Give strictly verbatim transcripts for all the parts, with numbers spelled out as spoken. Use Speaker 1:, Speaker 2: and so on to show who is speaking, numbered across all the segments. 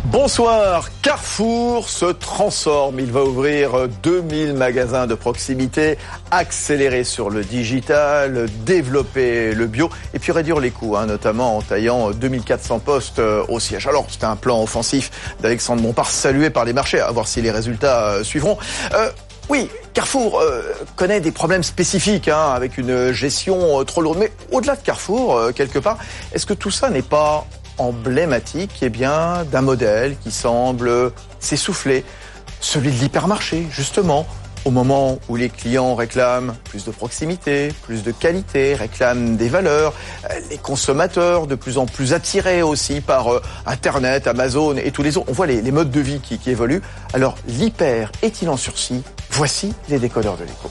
Speaker 1: Bonsoir, Carrefour se transforme, il va ouvrir deux mille magasins de proximité, accélérer sur le digital, développer le bio et puis réduire les coûts, hein, notamment en taillant deux mille quatre cents postes au siège. Alors c'est un plan offensif d'Alexandre Bompard salué par les marchés, à voir si les résultats euh, suivront. Euh, Oui, Carrefour euh, connaît des problèmes spécifiques, hein, avec une gestion euh, trop lourde. Mais au-delà de Carrefour, euh, quelque part, est-ce que tout ça n'est pas emblématique, eh bien, d'un modèle qui semble s'essouffler, celui de l'hypermarché, justement, au moment où les clients réclament plus de proximité, plus de qualité, réclament des valeurs, les consommateurs de plus en plus attirés aussi par euh, Internet, Amazon et tous les autres. On voit les, les modes de vie qui, qui évoluent. Alors, l'hyper est-il en sursis ? Voici les décodeurs de l'écho.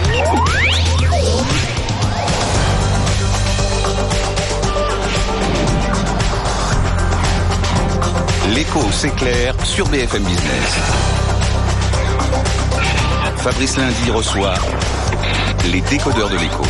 Speaker 2: L'écho s'éclaire sur B F M Business. Fabrice Lundi reçoit les décodeurs de l'écho.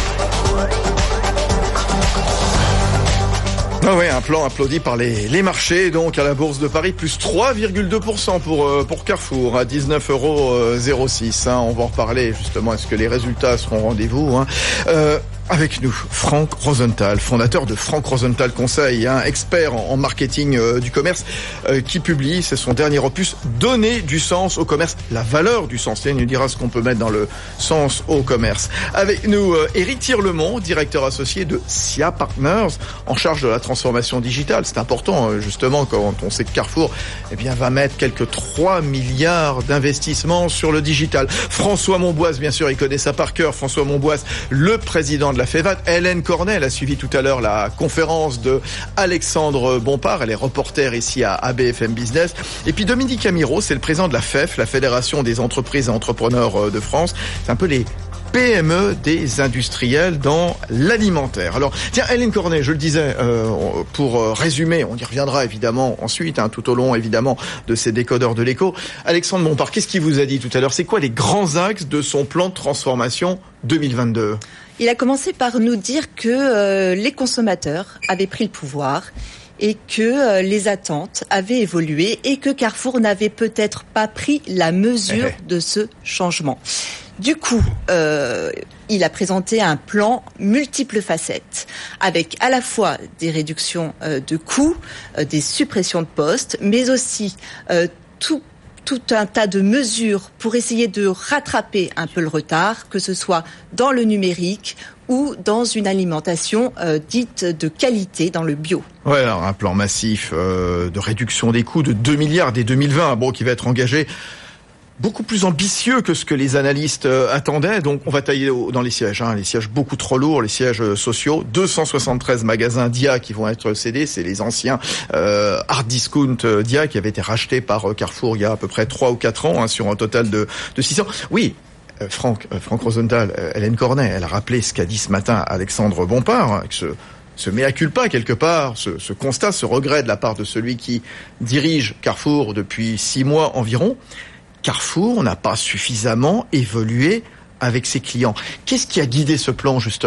Speaker 1: Ah ouais, un plan applaudi par les, les marchés, donc à la Bourse de Paris, plus trois virgule deux pour cent pour, euh, pour Carrefour, à dix-neuf euros zéro six. Hein, on va en reparler justement, est-ce que les résultats seront au rendez-vous, hein. euh, Avec nous, Franck Rosenthal, fondateur de Franck Rosenthal Conseil, hein, expert en, en marketing euh, du commerce, euh, qui publie, c'est son dernier opus, Donner du sens au commerce, la valeur du sens. Il nous dira ce qu'on peut mettre dans le sens au commerce. Avec nous, euh, Éric Tirlemont, directeur associé de S I A Partners, en charge de la transformation digitale. C'est important, euh, justement, quand on sait que Carrefour eh bien, va mettre quelques trois milliards d'investissements sur le digital. François Monboise, bien sûr, il connaît ça par cœur. François Monboise, le président de la FEVAD. Hélène Cornet, elle a suivi tout à l'heure la conférence de Alexandre Bompard. Elle est reporter ici à B F M Business. Et puis Dominique Amirault, c'est le président de la F E F, la Fédération des entreprises et entrepreneurs de France. C'est un peu les P M E des industriels dans l'alimentaire. Alors, tiens, Hélène Cornet, je le disais, euh, pour résumer, on y reviendra évidemment ensuite, hein, tout au long évidemment de ces décodeurs de l'écho. Alexandre Bompard, qu'est-ce qu'il vous a dit tout à l'heure ? C'est quoi les grands axes de son plan de transformation deux mille vingt-deux ?
Speaker 3: Il a commencé par nous dire que euh, les consommateurs avaient pris le pouvoir et que euh, les attentes avaient évolué et que Carrefour n'avait peut-être pas pris la mesure de ce changement. Du coup, euh, il a présenté un plan multiples facettes, avec à la fois des réductions euh, de coûts, euh, des suppressions de postes, mais aussi euh, tout tout un tas de mesures pour essayer de rattraper un peu le retard, que ce soit dans le numérique ou dans une alimentation euh, dite de qualité dans le bio.
Speaker 1: Ouais, alors un plan massif euh, de réduction des coûts de deux milliards dès deux mille vingt, bon, qui va être engagé. Beaucoup plus ambitieux que ce que les analystes euh, attendaient. Donc, on va tailler au, dans les sièges, hein, les sièges beaucoup trop lourds, les sièges euh, sociaux. deux cent soixante-treize magasins D I A qui vont être cédés. C'est les anciens euh, hard discount euh, D I A qui avaient été rachetés par euh, Carrefour il y a à peu près trois ou quatre ans, hein, sur un total de, de six cents. Oui. Euh, Franck, euh, Franck Rosenthal, euh, Hélène Cornet, elle a rappelé ce qu'a dit ce matin Alexandre Bompard, hein, que ce, ce mea culpa quelque part, ce, ce constat, ce regret de la part de celui qui dirige Carrefour depuis six mois environ. Carrefour n'a pas suffisamment évolué avec ses clients. Qu'est-ce qui a guidé ce plan, justement ?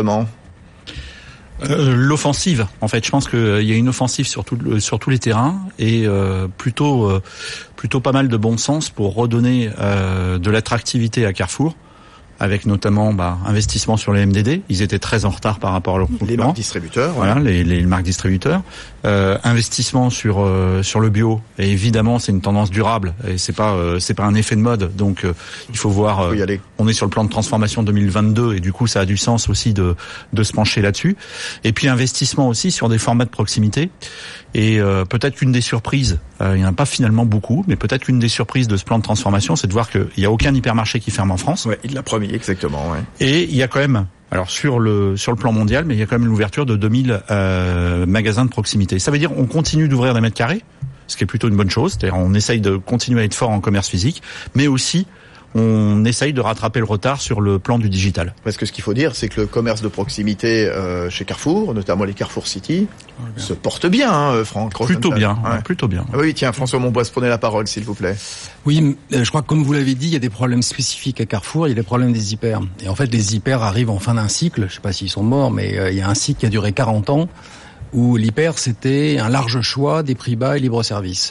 Speaker 4: Euh, l'offensive, en fait, je pense qu'il euh, y a une offensive sur, tout, sur tous les terrains et euh, plutôt, euh, plutôt pas mal de bon sens pour redonner euh, de l'attractivité à Carrefour, avec notamment bah, investissement sur les M D D. Ils étaient très en retard par rapport à leurs concurrents.
Speaker 1: Les marques distributeurs.
Speaker 4: Voilà, ouais. les, les marques distributeurs. Euh, investissement sur euh, sur le bio. Et évidemment, c'est une tendance durable. Et c'est pas euh, c'est pas un effet de mode. Donc, euh, il faut voir. Euh,
Speaker 1: faut y aller.
Speaker 4: On est sur le plan de transformation deux mille vingt-deux et du coup, ça a du sens aussi de de se pencher là-dessus. Et puis investissement aussi sur des formats de proximité. Et euh, peut-être qu'une des surprises, euh, il n'y en a pas finalement beaucoup, mais peut-être qu'une des surprises de ce plan de transformation, c'est de voir qu'il n'y a aucun hypermarché qui ferme en France.
Speaker 1: Ouais, il l'a promis, exactement. Ouais.
Speaker 4: Et il y a quand même, alors sur le sur le plan mondial, mais il y a quand même l'ouverture de deux mille euh, magasins de proximité. Ça veut dire on continue d'ouvrir des mètres carrés, ce qui est plutôt une bonne chose. C'est-à-dire on essaye de continuer à être fort en commerce physique, mais aussi on essaye de rattraper le retard sur le plan du digital.
Speaker 1: Parce que ce qu'il faut dire, c'est que le commerce de proximité euh, chez Carrefour, notamment les Carrefour City, ouais, se porte bien, hein, Franck Rosenthal.
Speaker 4: Plutôt bien,
Speaker 1: ouais.
Speaker 4: Ouais, plutôt bien.
Speaker 1: Ah oui, tiens, François Monboise, prenez la parole, s'il vous plaît.
Speaker 5: Oui, je crois que comme vous l'avez dit, il y a des problèmes spécifiques à Carrefour, il y a des problèmes des hyper. Et en fait, les hyper arrivent en fin d'un cycle, je ne sais pas s'ils sont morts, mais euh, il y a un cycle qui a duré quarante ans, où l'hyper, c'était un large choix, des prix bas et libre service.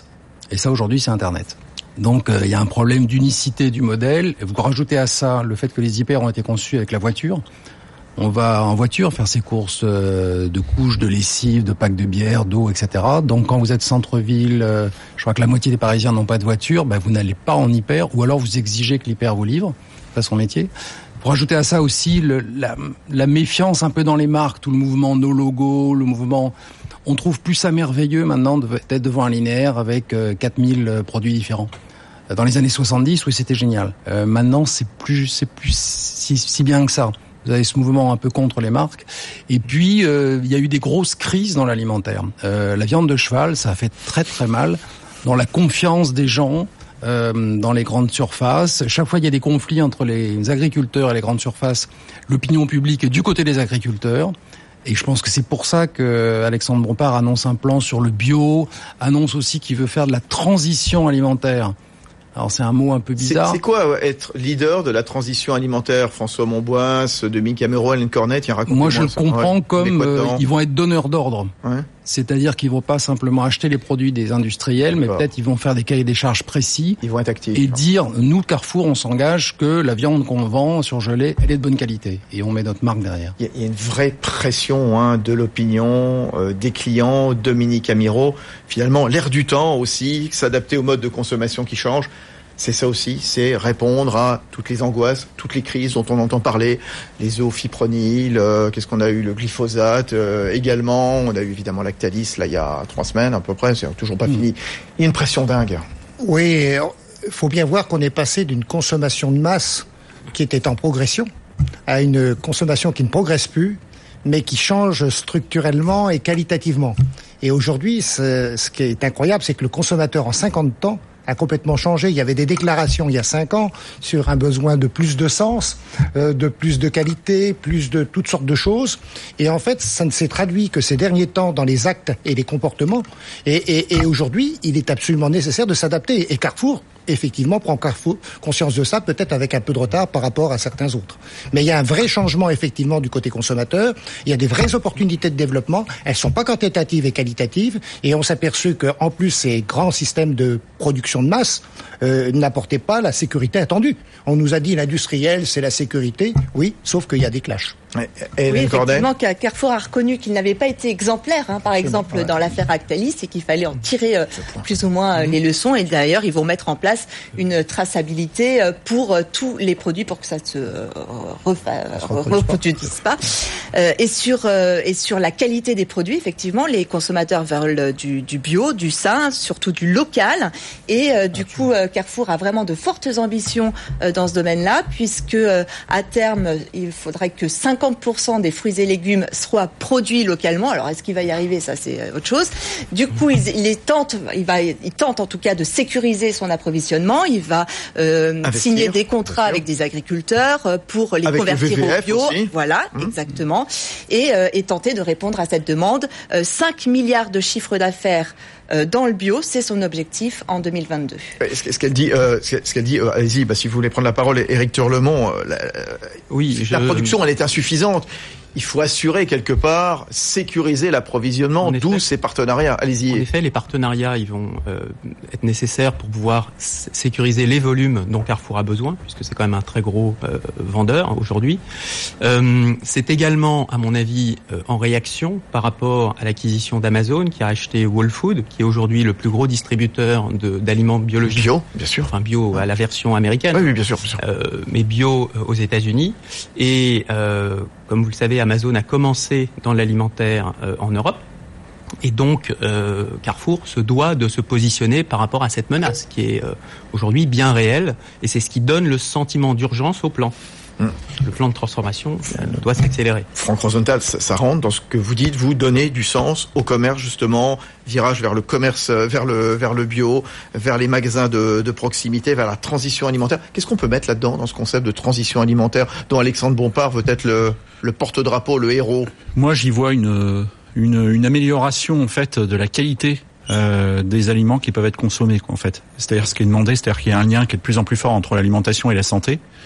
Speaker 5: Et ça, aujourd'hui, c'est Internet. Donc, euh, il y a un problème d'unicité du modèle. Et vous rajoutez à ça le fait que les hyper ont été conçus avec la voiture. On va en voiture faire ses courses euh, de couches, de lessive, de packs de bière, d'eau, et cetera. Donc, quand vous êtes centre-ville, euh, je crois que la moitié des Parisiens n'ont pas de voiture, ben, vous n'allez pas en hyper, ou alors vous exigez que l'hyper vous livre. C'est son métier. Pour ajouter à ça aussi le, la, la méfiance un peu dans les marques, tout le mouvement no logo, le mouvement... On trouve plus ça merveilleux maintenant d'être devant un linéaire avec euh, quatre mille produits différents. Dans les années soixante-dix, oui, c'était génial. Euh, maintenant, c'est plus, c'est plus si, si bien que ça. Vous avez ce mouvement un peu contre les marques. Et puis, euh, il y a eu des grosses crises dans l'alimentaire. Euh, la viande de cheval, ça a fait très très mal dans la confiance des gens, euh, dans les grandes surfaces. Chaque fois, il y a des conflits entre les agriculteurs et les grandes surfaces. L'opinion publique est du côté des agriculteurs. Et je pense que c'est pour ça que Alexandre Bompard annonce un plan sur le bio, annonce aussi qu'il veut faire de la transition alimentaire. Alors c'est un mot un peu bizarre.
Speaker 1: C'est, c'est quoi être leader de la transition alimentaire? François Monboisse, Dominique Camero, Hélène Cornet, tiens, raconte-moi.
Speaker 5: Moi je le
Speaker 1: ça.
Speaker 5: comprends
Speaker 1: ouais.
Speaker 5: comme euh, ils vont être donneurs d'ordre.
Speaker 1: Ouais.
Speaker 5: C'est-à-dire qu'ils vont pas simplement acheter les produits des industriels, mais D'accord. peut-être ils vont faire des cahiers des charges précis.
Speaker 1: Ils vont être actifs.
Speaker 5: Et dire, nous Carrefour, on s'engage que la viande qu'on vend surgelée, elle est de bonne qualité. Et on met notre marque derrière.
Speaker 1: Il y a une vraie pression hein, de l'opinion, euh, des clients, Dominique Camero. Finalement, l'air du temps aussi, s'adapter au mode de consommation qui change. C'est ça aussi, c'est répondre à toutes les angoisses, toutes les crises dont on entend parler, les zoofipronil, euh, qu'est-ce qu'on a eu, le glyphosate euh, également, on a eu évidemment Lactalis là il y a trois semaines à peu près, c'est toujours pas mmh. fini. Il y a une pression dingue.
Speaker 6: Oui, il faut bien voir qu'on est passé d'une consommation de masse qui était en progression à une consommation qui ne progresse plus, mais qui change structurellement et qualitativement. Et aujourd'hui, ce qui est incroyable, c'est que le consommateur en cinquante ans a complètement changé. Il y avait des déclarations il y a cinq ans sur un besoin de plus de sens, euh, de plus de qualité, plus de toutes sortes de choses. Et en fait, ça ne s'est traduit que ces derniers temps dans les actes et les comportements. Et, et, et aujourd'hui, il est absolument nécessaire de s'adapter. Et Carrefour, effectivement, prend Carrefour conscience de ça, peut-être avec un peu de retard par rapport à certains autres. Mais il y a un vrai changement, effectivement, du côté consommateur. Il y a des vraies opportunités de développement. Elles sont pas quantitatives et qualitatives. Et on s'est aperçu qu'en plus, ces grands systèmes de production de masse euh, n'apportaient pas la sécurité attendue. On nous a dit l'industriel, c'est la sécurité. Oui, sauf qu'il y a des clashs.
Speaker 3: Et, et oui, effectivement, Carrefour a reconnu qu'il n'avait pas été exemplaire, hein, par exemple, ouais. dans l'affaire Lactalis, et qu'il fallait en tirer euh, plus ou moins euh, mmh. les leçons. Et d'ailleurs, ils vont mettre en place une traçabilité euh, pour euh, tous les produits pour que ça ne se euh, refa- reproduise pas. Euh, et sur euh, et sur la qualité des produits, effectivement, les consommateurs veulent du, du bio, du sain, surtout du local. Et euh, du coup, euh, Carrefour a vraiment de fortes ambitions euh, dans ce domaine-là, puisque euh, à terme, il faudrait que cinquante pour cent des fruits et légumes soient produits localement. Alors, est-ce qu'il va y arriver? Ça, c'est autre chose. Du coup, il, il tente, il va, il tente en tout cas de sécuriser son approvisionnement. Il va euh, signer des contrats avec des agriculteurs pour les avec convertir au bio. Aussi. Voilà, mmh. exactement. Et, euh, et tenter de répondre à cette demande. Euh, cinq milliards de chiffre d'affaires dans le bio, c'est son objectif en deux mille vingt-deux.
Speaker 1: Ce, ce qu'elle dit, euh, ce qu'elle dit, euh, allez-y, bah, si vous voulez prendre la parole, Éric Turlemont, euh, la, oui, la je... production, elle est insuffisante. Il faut assurer quelque part, sécuriser l'approvisionnement, d'où effet, ces partenariats. Allez-y.
Speaker 7: En effet, les partenariats, ils vont euh, être nécessaires pour pouvoir s- sécuriser les volumes dont Carrefour a besoin, puisque c'est quand même un très gros euh, vendeur hein, aujourd'hui. Euh, c'est également, à mon avis, euh, en réaction par rapport à l'acquisition d'Amazon, qui a acheté Whole Foods, qui est aujourd'hui le plus gros distributeur de, d'aliments biologiques.
Speaker 1: Bio, bien sûr.
Speaker 7: Enfin, bio à la version américaine.
Speaker 1: Oui, oui bien sûr. Bien sûr.
Speaker 7: Euh, mais bio euh, aux États-Unis. Et euh, comme vous le savez, Amazon a commencé dans l'alimentaire euh, en Europe. Et donc, euh, Carrefour se doit de se positionner par rapport à cette menace qui est euh, aujourd'hui bien réelle. Et c'est ce qui donne le sentiment d'urgence au plan. Mmh. Le plan de transformation euh, doit s'accélérer.
Speaker 1: Franck Rosenthal, ça, ça rentre dans ce que vous dites, vous donnez du sens au commerce justement, virage vers le commerce, vers le vers le bio, vers les magasins de, de proximité, vers la transition alimentaire. Qu'est-ce qu'on peut mettre là-dedans, dans ce concept de transition alimentaire dont Alexandre Bompard veut être le, le porte-drapeau, le héros?
Speaker 4: Moi, j'y vois une, une, une amélioration en fait de la qualité Euh, des aliments qui peuvent être consommés, quoi, en fait. C'est-à-dire ce qui est demandé, c'est-à-dire qu'il y a un lien qui est de plus en plus fort entre l'alimentation et la santé.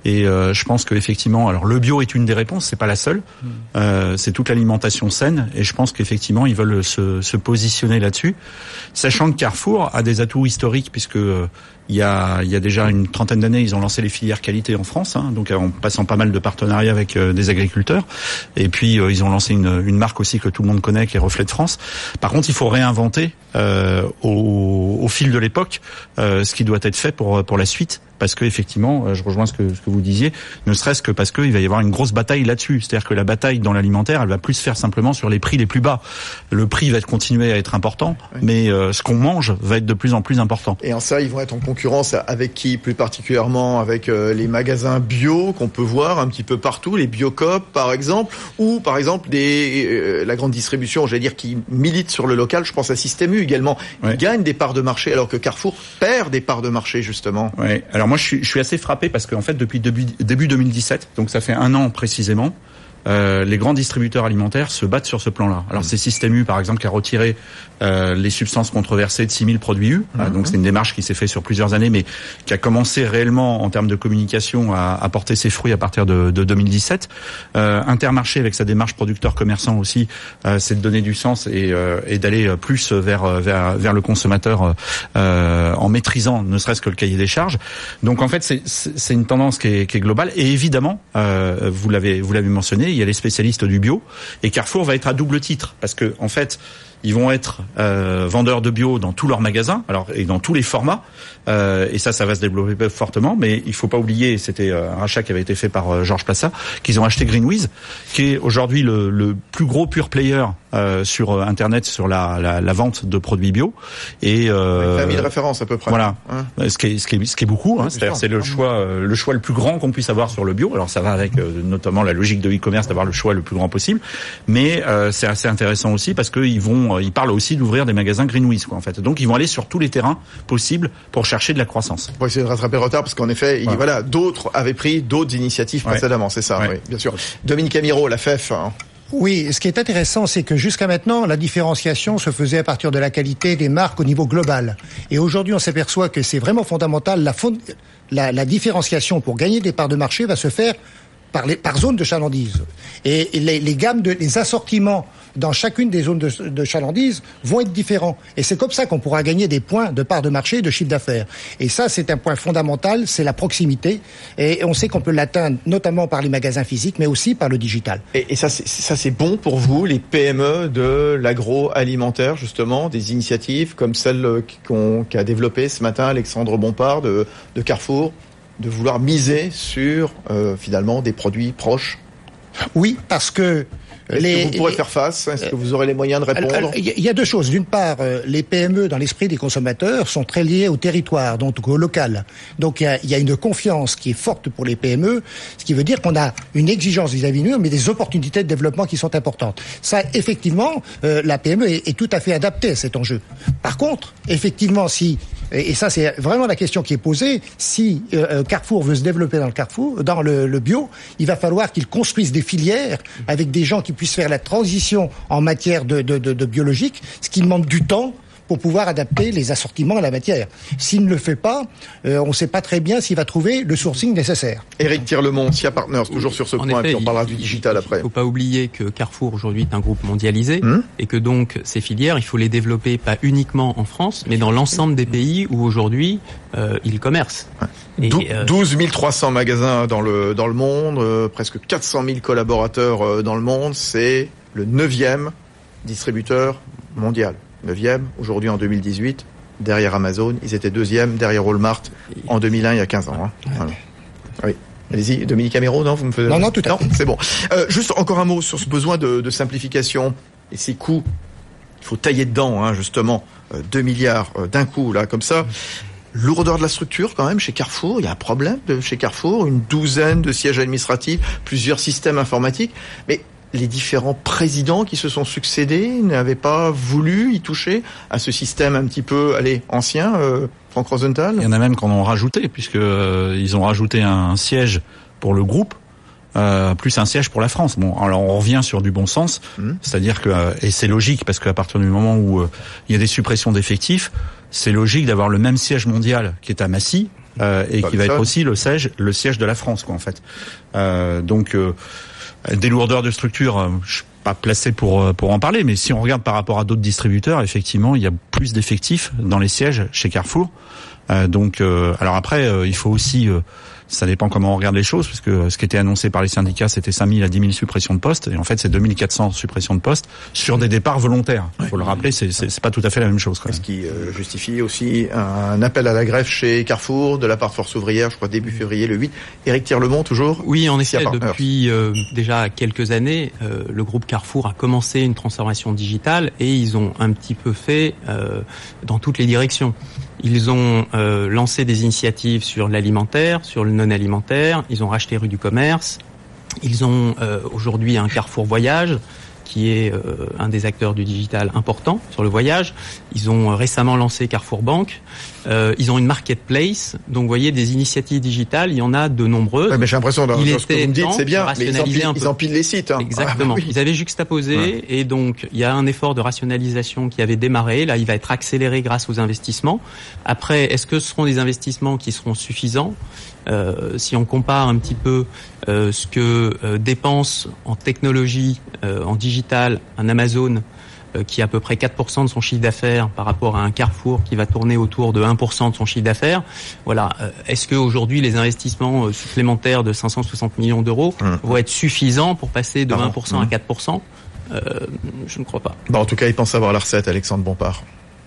Speaker 4: Et euh, je pense que effectivement, alors le bio est une des réponses, c'est pas la seule. Mmh. Euh, c'est toute l'alimentation saine, et je pense qu'effectivement ils veulent se, se positionner là-dessus, sachant que Carrefour a des atouts historiques puisque euh, il y a, il y a déjà une trentaine d'années, ils ont lancé les filières qualité en France, hein, donc en passant pas mal de partenariats avec euh, des agriculteurs. Et puis euh, ils ont lancé une, une marque aussi que tout le monde connaît, qui est Reflet de France. Par contre, il faut réinventer euh, au, au fil de l'époque euh, ce qui doit être fait pour pour la suite. Parce que effectivement, je rejoins ce que, ce que vous disiez, ne serait-ce que parce qu'il va y avoir une grosse bataille là-dessus. C'est-à-dire que la bataille dans l'alimentaire, elle va plus se faire simplement sur les prix les plus bas. Le prix va continuer à être important, oui. mais euh, ce qu'on mange va être de plus en plus important.
Speaker 1: Et en ça, ils vont être en concurrence avec qui, plus particulièrement avec euh, les magasins bio qu'on peut voir un petit peu partout, les Biocoop par exemple, ou par exemple des, euh, la grande distribution, j'allais dire, qui milite sur le local. Je pense à Système U également. Ils oui. gagnent des parts de marché alors que Carrefour perd des parts de marché justement.
Speaker 4: Oui. Alors moi, je suis, je suis assez frappé parce qu'en fait, depuis début, début deux mille dix-sept, donc ça fait un an précisément, euh, les grands distributeurs alimentaires se battent sur ce plan-là. Alors, c'est Système U, par exemple, qui a retiré euh, les substances controversées de six mille produits U. Mm-hmm. Donc, c'est une démarche qui s'est faite sur plusieurs années, mais qui a commencé réellement, en termes de communication, à, à porter ses fruits à partir de, de deux mille dix-sept. Euh, Intermarché, avec sa démarche producteur-commerçant aussi, euh, c'est de donner du sens et, euh, et d'aller plus vers, vers, vers le consommateur euh, en maîtrisant ne serait-ce que le cahier des charges. Donc, en fait, c'est, c'est une tendance qui est, qui est globale. Et évidemment, euh, vous l'avez, vous l'avez mentionné, il y a les spécialistes du bio, et Carrefour va être à double titre parce que en fait ils vont être euh, vendeurs de bio dans tous leurs magasins, alors et dans tous les formats, euh, et ça, ça va se développer fortement. Mais il faut pas oublier, c'était un rachat qui avait été fait par euh, Georges Plassat, qu'ils ont acheté Greenwiz, qui est aujourd'hui le, le plus gros pure player euh, sur Internet sur la, la, la vente de produits bio. Et euh,
Speaker 1: vingt mille références à peu près.
Speaker 4: Voilà, hein. ce qui est ce qui est ce qui est beaucoup. Hein, c'est-à-dire c'est le choix euh, le choix le plus grand qu'on puisse avoir sur le bio. Alors ça va avec euh, notamment la logique de e-commerce d'avoir le choix le plus grand possible, mais euh, c'est assez intéressant aussi parce que ils vont ils parlent aussi d'ouvrir des magasins Greenwiz, quoi, en fait. Donc ils vont aller sur tous les terrains possibles pour chercher de la croissance.
Speaker 1: Pour essayer de rattraper le retard, parce qu'en effet, il, ouais. voilà, d'autres avaient pris d'autres initiatives ouais. précédemment, c'est ça, ouais. oui, bien sûr. Dominique Amirault, la F E F. Hein.
Speaker 6: Oui, ce qui est intéressant, c'est que jusqu'à maintenant, la différenciation se faisait à partir de la qualité des marques au niveau global. Et aujourd'hui, on s'aperçoit que c'est vraiment fondamental. La, fond... la, la différenciation pour gagner des parts de marché va se faire par, les, par zone de chalandise. Et les, les gammes, de, les assortiments dans chacune des zones de, de chalandise vont être différents. Et c'est comme ça qu'on pourra gagner des points de part de marché et de chiffre d'affaires. Et ça, c'est un point fondamental, c'est la proximité. Et on sait qu'on peut l'atteindre notamment par les magasins physiques, mais aussi par le digital.
Speaker 1: Et, et ça, c'est, ça, c'est bon pour vous, les P M E de l'agroalimentaire, justement, des initiatives comme celle qu'on, qu'a développée ce matin Alexandre Bompard de, de Carrefour, de vouloir miser sur, euh, finalement, des produits proches?
Speaker 6: Oui, parce que
Speaker 1: Est-ce les, que vous pourrez les, faire face? Est-ce que vous aurez les moyens de répondre?
Speaker 6: Il y a deux choses. D'une part, les P M E dans l'esprit des consommateurs sont très liés au territoire, donc au local. Donc il y a, il y a une confiance qui est forte pour les P M E, ce qui veut dire qu'on a une exigence vis-à-vis de nous, mais des opportunités de développement qui sont importantes. Ça, effectivement, euh, la P M E est, est tout à fait adaptée à cet enjeu. Par contre, effectivement, si et ça c'est vraiment la question qui est posée, si euh, Carrefour veut se développer dans le Carrefour, dans le, le bio, il va falloir qu'il construise des filières avec des gens qui puissent faire la transition en matière de, de, de, de biologique, ce qui demande du temps pour pouvoir adapter les assortiments à la matière. S'il ne le fait pas, euh, on ne sait pas très bien s'il va trouver le sourcing nécessaire.
Speaker 1: Éric Tirlemont, S I A Partners, toujours sur ce
Speaker 7: en
Speaker 1: point,
Speaker 7: effet,
Speaker 1: et puis on parlera
Speaker 7: il,
Speaker 1: du digital après.
Speaker 7: Il ne faut pas oublier que Carrefour aujourd'hui est un groupe mondialisé mmh. et que donc ces filières, il faut les développer pas uniquement en France, mais dans l'ensemble des pays où aujourd'hui euh, ils commercent.
Speaker 1: Et, euh, douze mille trois cents magasins dans le dans le monde, euh, presque quatre cent mille collaborateurs euh, dans le monde. C'est le neuvième distributeur mondial. neuvième, aujourd'hui en deux mille dix-huit, derrière Amazon. Ils étaient deuxième, derrière Walmart, en deux mille un, il y a quinze ans. Hein. Voilà. Oui. Allez-y, Dominique Amirault, non, vous me faites...
Speaker 6: Non, non, tout à fait.
Speaker 1: C'est bon. Euh, juste encore un mot sur ce besoin de, de simplification et ces coûts. Il faut tailler dedans, hein, justement. Euh, deux milliards euh, d'un coup, là, comme ça. Lourdeur de la structure, quand même, chez Carrefour. Il y a un problème de, chez Carrefour. Une douzaine de sièges administratifs, plusieurs systèmes informatiques. Mais les différents présidents qui se sont succédés n'avaient pas voulu y toucher à ce système un petit peu, allez, ancien, euh, Franck Rosenthal.
Speaker 4: Il y en a même qui en ont rajouté, puisque euh, ils ont rajouté un siège pour le groupe, euh, plus un siège pour la France. Bon, alors on revient sur du bon sens, mmh. c'est-à-dire que, euh, et c'est logique, parce qu'à partir du moment où euh, il y a des suppressions d'effectifs, c'est logique d'avoir le même siège mondial qui est à Massy, euh, et
Speaker 1: Pas
Speaker 4: qui va
Speaker 1: ça.
Speaker 4: être aussi le siège, le siège de la France, quoi, en fait. Euh, donc euh, des lourdeurs de structure, euh, je suis pas placé pour pour en parler, mais si on regarde par rapport à d'autres distributeurs, effectivement, il y a plus d'effectifs dans les sièges chez Carrefour. Euh, donc, euh, alors après, euh, il faut aussi, euh, ça dépend comment on regarde les choses, parce que ce qui était annoncé par les syndicats, c'était cinq mille à dix mille suppressions de postes, et en fait, c'est deux mille quatre cents suppressions de postes sur des départs volontaires. Il faut le rappeler, c'est, c'est, c'est pas tout à fait la même chose, quoi.
Speaker 1: Ce qui euh, justifie aussi un appel à la grève chez Carrefour de la part de Force ouvrière, je crois début février, le huit. Éric Tirlemont, toujours.
Speaker 7: Oui, en
Speaker 1: S'il y
Speaker 7: effet,
Speaker 1: a pas-
Speaker 7: depuis euh, déjà quelques années, euh, le groupe Carrefour a commencé une transformation digitale et ils ont un petit peu fait euh, dans toutes les directions. Ils ont euh, lancé des initiatives sur l'alimentaire, sur le non-alimentaire, ils ont racheté Rue du Commerce, ils ont euh, aujourd'hui un Carrefour Voyage, qui est euh, un des acteurs du digital important sur le voyage. Ils ont euh, récemment lancé Carrefour Banque. Euh, ils ont une marketplace. Donc, vous voyez, des initiatives digitales, il y en a de nombreuses.
Speaker 1: Ouais, mais j'ai l'impression, dans,
Speaker 7: Il
Speaker 1: dans ce que
Speaker 7: était
Speaker 1: vous me dites,
Speaker 7: temps
Speaker 1: c'est bien,
Speaker 7: de
Speaker 1: mais ils
Speaker 7: rationaliser
Speaker 1: empilent,
Speaker 7: un peu.
Speaker 1: ils empilent les sites. Hein.
Speaker 7: Exactement.
Speaker 1: Ah, oui.
Speaker 7: Ils avaient juxtaposé
Speaker 1: Ouais.
Speaker 7: et donc il y a un effort de rationalisation qui avait démarré. Là, il va être accéléré grâce aux investissements. Après, est-ce que ce seront des investissements qui seront suffisants ? Euh, si on compare un petit peu euh, ce que euh, dépense en technologie, euh, en digital, un Amazon euh, qui a à peu près quatre pour cent de son chiffre d'affaires par rapport à un Carrefour qui va tourner autour de un pour cent de son chiffre d'affaires. Voilà. Euh, est-ce que aujourd'hui les investissements euh, supplémentaires de cinq cent soixante millions d'euros
Speaker 1: Mmh.
Speaker 7: vont être suffisants pour passer de
Speaker 1: Ah bon.
Speaker 7: un pour cent
Speaker 1: Mmh.
Speaker 7: à quatre pour cent ? euh, Je ne crois pas.
Speaker 1: Bon, en tout cas, il pense avoir la recette, Alexandre Bompard.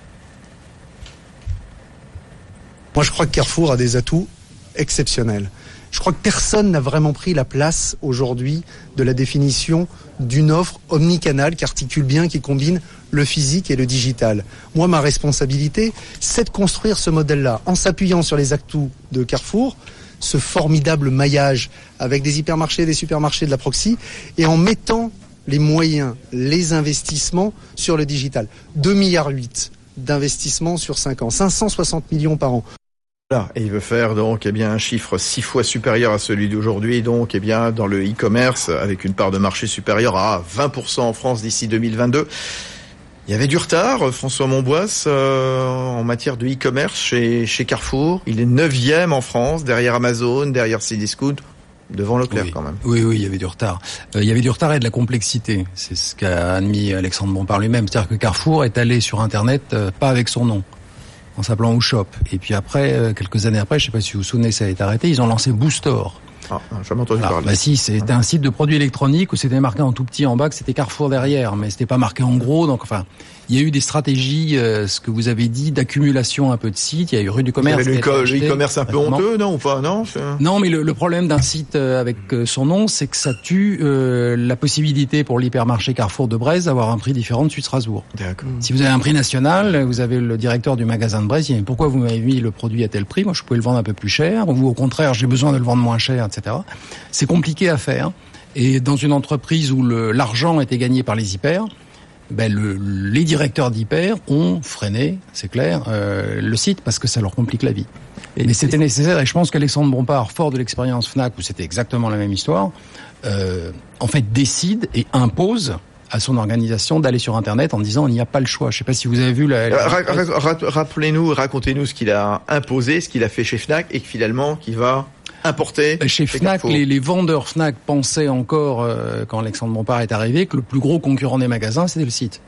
Speaker 8: Moi, je crois que Carrefour a des atouts exceptionnels. Je crois que personne n'a vraiment pris la place aujourd'hui de la définition d'une offre omnicanale qui articule bien, qui combine le physique et le digital. Moi, ma responsabilité, c'est de construire ce modèle-là en s'appuyant sur les atouts de Carrefour, ce formidable maillage avec des hypermarchés, des supermarchés, de la proxy, et en mettant les moyens, les investissements sur le digital. deux virgule huit milliards d'investissements sur cinq ans, cinq cent soixante millions par an.
Speaker 1: Là, et il veut faire donc eh bien un chiffre six fois supérieur à celui d'aujourd'hui, donc eh bien dans le e-commerce avec une part de marché supérieure à vingt pour cent en France d'ici deux mille vingt-deux. Il y avait du retard, François Monboisse, euh, en matière de e-commerce chez chez Carrefour. Il est neuvième en France, derrière Amazon, derrière Cdiscount, devant Leclerc
Speaker 5: oui.
Speaker 1: quand même.
Speaker 5: Oui, oui, il y avait du retard. Euh, il y avait du retard et de la complexité. C'est ce qu'a admis Alexandre Bompard lui-même. C'est-à-dire que Carrefour est allé sur Internet euh, pas avec son nom, en s'appelant Oushop. Et puis après, euh, quelques années après, je sais pas si vous vous souvenez, ça a été arrêté, ils ont lancé Boostore.
Speaker 1: Ah, j'ai jamais entendu
Speaker 5: Alors,
Speaker 1: parler.
Speaker 5: bah si, c'était un site de produits électroniques où c'était marqué en tout petit en bas que c'était Carrefour derrière, mais c'était pas marqué en gros. Donc enfin, il y a eu des stratégies, euh, ce que vous avez dit, d'accumulation un peu de sites. Il y a eu Rue du
Speaker 1: Vous
Speaker 5: Commerce.
Speaker 1: avez le,
Speaker 5: qui a été
Speaker 1: e- le
Speaker 5: acheté
Speaker 1: e-commerce un peu
Speaker 5: récemment.
Speaker 1: honteux, non ou pas? Non. c'est-
Speaker 5: Non, mais le, le problème d'un site euh, avec euh, son nom, c'est que ça tue euh, la possibilité pour l'hypermarché Carrefour de Brest d'avoir un prix différent de celui de Strasbourg.
Speaker 1: D'accord.
Speaker 5: Si vous avez un prix national, vous avez le directeur du magasin de Brest, il dit pourquoi vous m'avez mis le produit à tel prix? Moi, je pouvais le vendre un peu plus cher. Ou au contraire, j'ai besoin de le vendre moins cher, et cetera. C'est compliqué à faire. Et dans une entreprise où le, l'argent était gagné par les hyper, ben le, les directeurs d'hyper ont freiné, c'est clair, euh, le site parce que ça leur complique la vie. Et, mais c'était nécessaire. Et je pense qu'Alexandre Bompard, fort de l'expérience Fnac, où c'était exactement la même histoire, euh, en fait décide et impose à son organisation d'aller sur Internet en disant il n'y a pas le choix. Je sais pas si vous avez vu la... la...
Speaker 1: Ra- ra- ra- Rappelez-nous, racontez-nous ce qu'il a imposé, ce qu'il a fait chez Fnac et que finalement qui va importer
Speaker 5: Chez Fnac, les, les vendeurs Fnac pensaient encore, euh, quand Alexandre Bompard est arrivé, que le plus gros concurrent des magasins, c'était le site.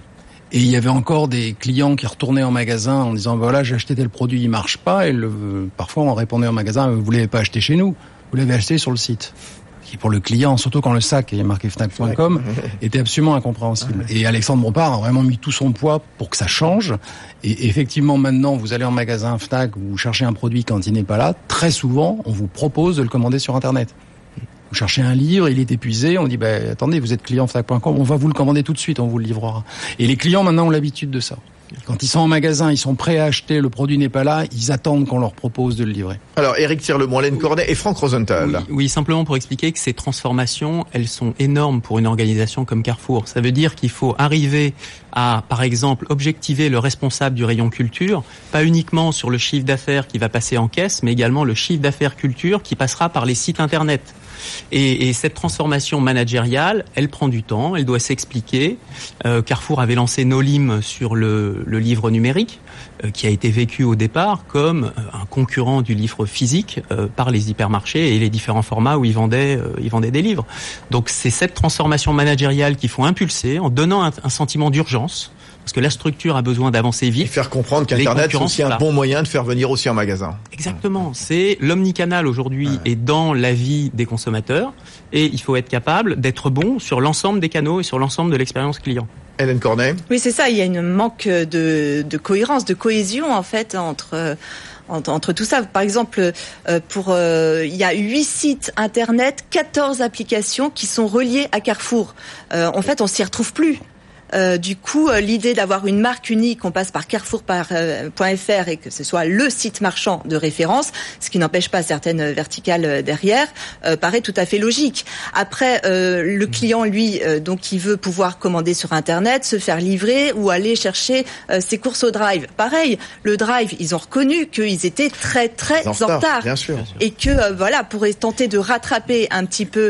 Speaker 5: Et il y avait encore des clients qui retournaient en magasin en disant voilà, j'ai acheté tel produit, il marche pas. Et le, parfois, on répondait au magasin vous l'avez pas acheté chez nous, vous l'avez acheté sur le site. Qui pour le client, surtout quand le sac est marqué Fnac point com, était absolument incompréhensible. Et Alexandre Bompard a vraiment mis tout son poids pour que ça change. Et effectivement, maintenant, vous allez en magasin Fnac, vous cherchez un produit quand il n'est pas là. Très souvent, on vous propose de le commander sur Internet. Vous cherchez un livre, il est épuisé, on dit bah, attendez, vous êtes client Fnac point com, on va vous le commander tout de suite, on vous le livrera. Et les clients maintenant ont l'habitude de ça. Quand ils sont en magasin, ils sont prêts à acheter, le produit n'est pas là, ils attendent qu'on leur propose de le livrer.
Speaker 1: Alors, Éric Tirlemont, Hélène Cornet et Franck Rosenthal.
Speaker 7: Oui, oui, simplement pour expliquer que ces transformations, elles sont énormes pour une organisation comme Carrefour. Ça veut dire qu'il faut arriver à, par exemple, objectiver le responsable du rayon culture, pas uniquement sur le chiffre d'affaires qui va passer en caisse, mais également le chiffre d'affaires culture qui passera par les sites Internet. Et, et cette transformation managériale, elle prend du temps, elle doit s'expliquer. Euh, Carrefour avait lancé Nolim sur le, le livre numérique, euh, qui a été vécu au départ comme un concurrent du livre physique euh, par les hypermarchés et les différents formats où ils vendaient, euh, ils vendaient des livres. Donc c'est cette transformation managériale qu'il faut impulser en donnant un, un sentiment d'urgence. Parce que la structure a besoin d'avancer vite.
Speaker 1: Et faire comprendre qu'Internet, c'est aussi un là. bon moyen de faire venir aussi un magasin.
Speaker 7: Exactement. C'est l'omnicanal aujourd'hui ouais. est dans la vie des consommateurs et il faut être capable d'être bon sur l'ensemble des canaux et sur l'ensemble de l'expérience client.
Speaker 1: Hélène Cornet.
Speaker 3: Oui, c'est ça. Il y a une manque de, de cohérence, de cohésion en fait entre. Entre, entre tout ça. Par exemple, euh, pour euh, il y a huit sites internet, quatorze applications qui sont reliées à Carrefour. Euh, en fait, on s'y retrouve plus. Euh, du coup, euh, l'idée d'avoir une marque unique, on passe par carrefour point f r et que ce soit le site marchand de référence, ce qui n'empêche pas certaines verticales derrière, euh, paraît tout à fait logique. Après, euh, le client, lui, euh, donc, il veut pouvoir commander sur Internet, se faire livrer ou aller chercher euh, ses courses au drive. Pareil, le drive, ils ont reconnu qu'ils étaient très, très en, en retard, retard.
Speaker 1: Bien sûr.
Speaker 3: Et que, euh, voilà, pour tenter de rattraper un petit peu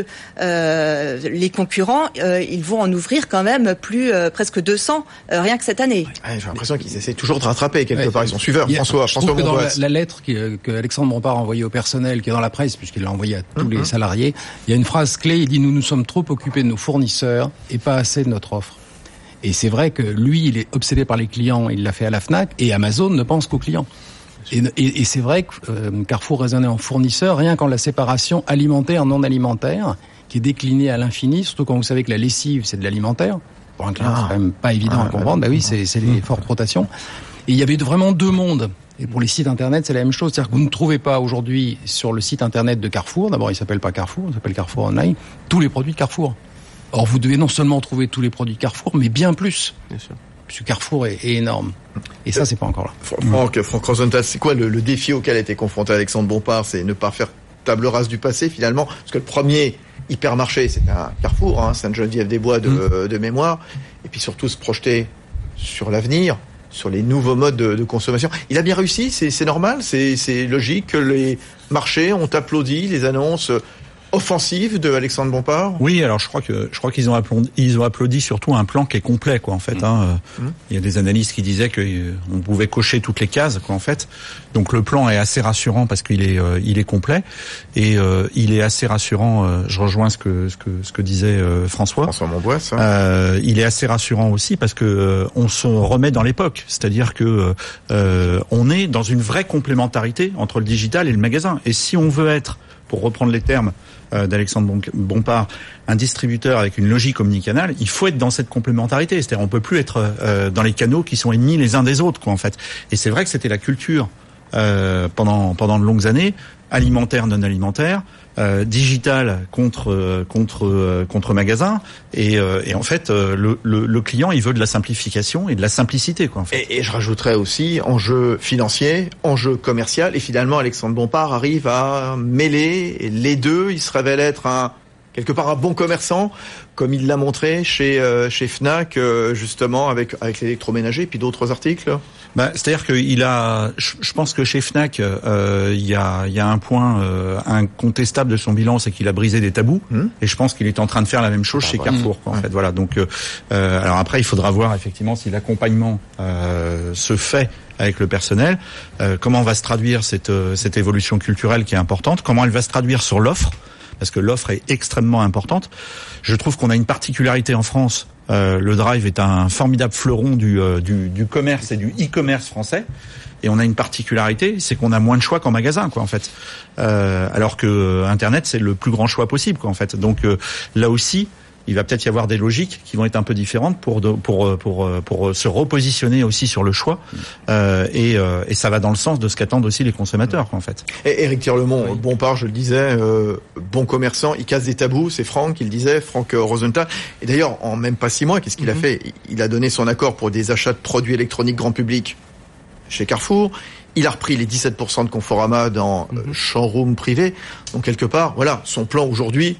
Speaker 3: euh, les concurrents, euh, ils vont en ouvrir quand même plus... Euh, presque deux cents, euh, rien que cette année.
Speaker 1: Ouais, j'ai l'impression qu'ils essaient toujours de rattraper quelque ouais, part. Ils sont suiveurs. François,
Speaker 5: je
Speaker 1: François
Speaker 5: trouve que dans la, la lettre que, que Alexandre Bompard a envoyée au personnel, qui est dans la presse, puisqu'il l'a envoyée à tous mm-hmm. les salariés, il y a une phrase clé, il dit « Nous nous sommes trop occupés de nos fournisseurs et pas assez de notre offre ». Et c'est vrai que lui, il est obsédé par les clients, il l'a fait à la Fnac, et Amazon ne pense qu'aux clients. Et, et, et c'est vrai que euh, Carrefour raisonnait en fournisseur, rien qu'en la séparation alimentaire-non alimentaire, qui est déclinée à l'infini, surtout quand vous savez que la lessive, c'est de l'alimentaire. Pour un client, ah. c'est quand même pas évident ah, à comprendre. Bah oui, c'est, c'est les fortes rotations. Et il y avait vraiment deux mondes. Et pour les sites internet, c'est la même chose. C'est-à-dire que vous ne trouvez pas aujourd'hui sur le site internet de Carrefour, d'abord il s'appelle pas Carrefour, il s'appelle Carrefour Online, tous les produits de Carrefour. Or vous devez non seulement trouver tous les produits de Carrefour, mais bien plus. Bien sûr. Parce que Carrefour est, est énorme. Et ça, c'est pas encore là.
Speaker 1: Franck, Franck Rosenthal, c'est quoi le, le défi auquel a été confronté Alexandre Bompard? C'est ne pas faire table rase du passé finalement. Parce que le premier hypermarché, c'était un Carrefour, hein, Sainte-Geneviève-des-Bois de, mmh. de mémoire. Et puis surtout se projeter sur l'avenir, sur les nouveaux modes de, de consommation. Il a bien réussi, c'est, c'est normal, c'est, c'est logique que les marchés ont applaudi les annonces offensive de Alexandre Bompard.
Speaker 4: Oui, alors je crois que je crois qu'ils ont applaudi, ils ont applaudi surtout un plan qui est complet, quoi, en fait. Mmh. Hein. Mmh. Il y a des analystes qui disaient que euh, on pouvait cocher toutes les cases, quoi, en fait. Donc le plan est assez rassurant parce qu'il est euh, il est complet et euh, il est assez rassurant. Euh, je rejoins ce que ce que ce que disait euh, François.
Speaker 1: François Monboisse. Hein.
Speaker 4: Euh, il est assez rassurant aussi parce que euh, on se remet dans l'époque, c'est-à-dire que euh, on est dans une vraie complémentarité entre le digital et le magasin. Et si on veut être, pour reprendre les termes euh, d'Alexandre Bompard, un distributeur avec une logique omnicanale, il faut être dans cette complémentarité. C'est-à-dire, on peut plus être euh, dans les canaux qui sont ennemis les uns des autres, quoi, en fait. Et c'est vrai que c'était la culture euh, pendant pendant de longues années, alimentaire, non alimentaire, euh, digital contre euh, contre euh, contre magasin. Et, euh, et en fait, euh, le, le, le client, il veut de la simplification et de la simplicité, quoi, en fait.
Speaker 1: Et, et je rajouterais aussi enjeu financier, enjeu commercial. Et finalement, Alexandre Bompard arrive à mêler les deux. Il se révèle être un quelque part un bon commerçant, comme il l'a montré chez euh, chez Fnac, euh, justement avec avec l'électroménager et puis d'autres articles.
Speaker 4: Bah, c'est-à-dire qu'il a, je, je pense que chez Fnac, euh, il y a il y a un point euh, incontestable de son bilan, c'est qu'il a brisé des tabous. Mmh. Et je pense qu'il est en train de faire la même chose ah, chez ouais. Carrefour, quoi, en mmh. fait. Voilà. Donc, euh, alors après, il faudra voir effectivement si l'accompagnement euh, se fait avec le personnel, euh, comment va se traduire cette cette évolution culturelle qui est importante, comment elle va se traduire sur l'offre. Parce que l'offre est extrêmement importante. Je trouve qu'on a une particularité en France. Euh, le Drive est un formidable fleuron du, euh, du, du commerce et du e-commerce français. Et on a une particularité, c'est qu'on a moins de choix qu'en magasin, quoi, en fait. Euh, alors que euh, Internet, c'est le plus grand choix possible, quoi, en fait. Donc euh, là aussi, il va peut-être y avoir des logiques qui vont être un peu différentes pour de, pour pour pour se repositionner aussi sur le choix euh, et, euh, et ça va dans le sens de ce qu'attendent aussi les consommateurs, quoi, en fait.
Speaker 1: Et Éric Tirlemont, oui. Bompard, je le disais, euh, bon commerçant, il casse des tabous, c'est Franck qui le disait, Franck Rosenthal. Et d'ailleurs, en même pas six mois, qu'est-ce qu'il mm-hmm. a fait ? Il a donné son accord pour des achats de produits électroniques grand public chez Carrefour. Il a repris les dix-sept pour cent de Conforama dans mm-hmm. euh, showroom privé. Donc quelque part, voilà, son plan aujourd'hui.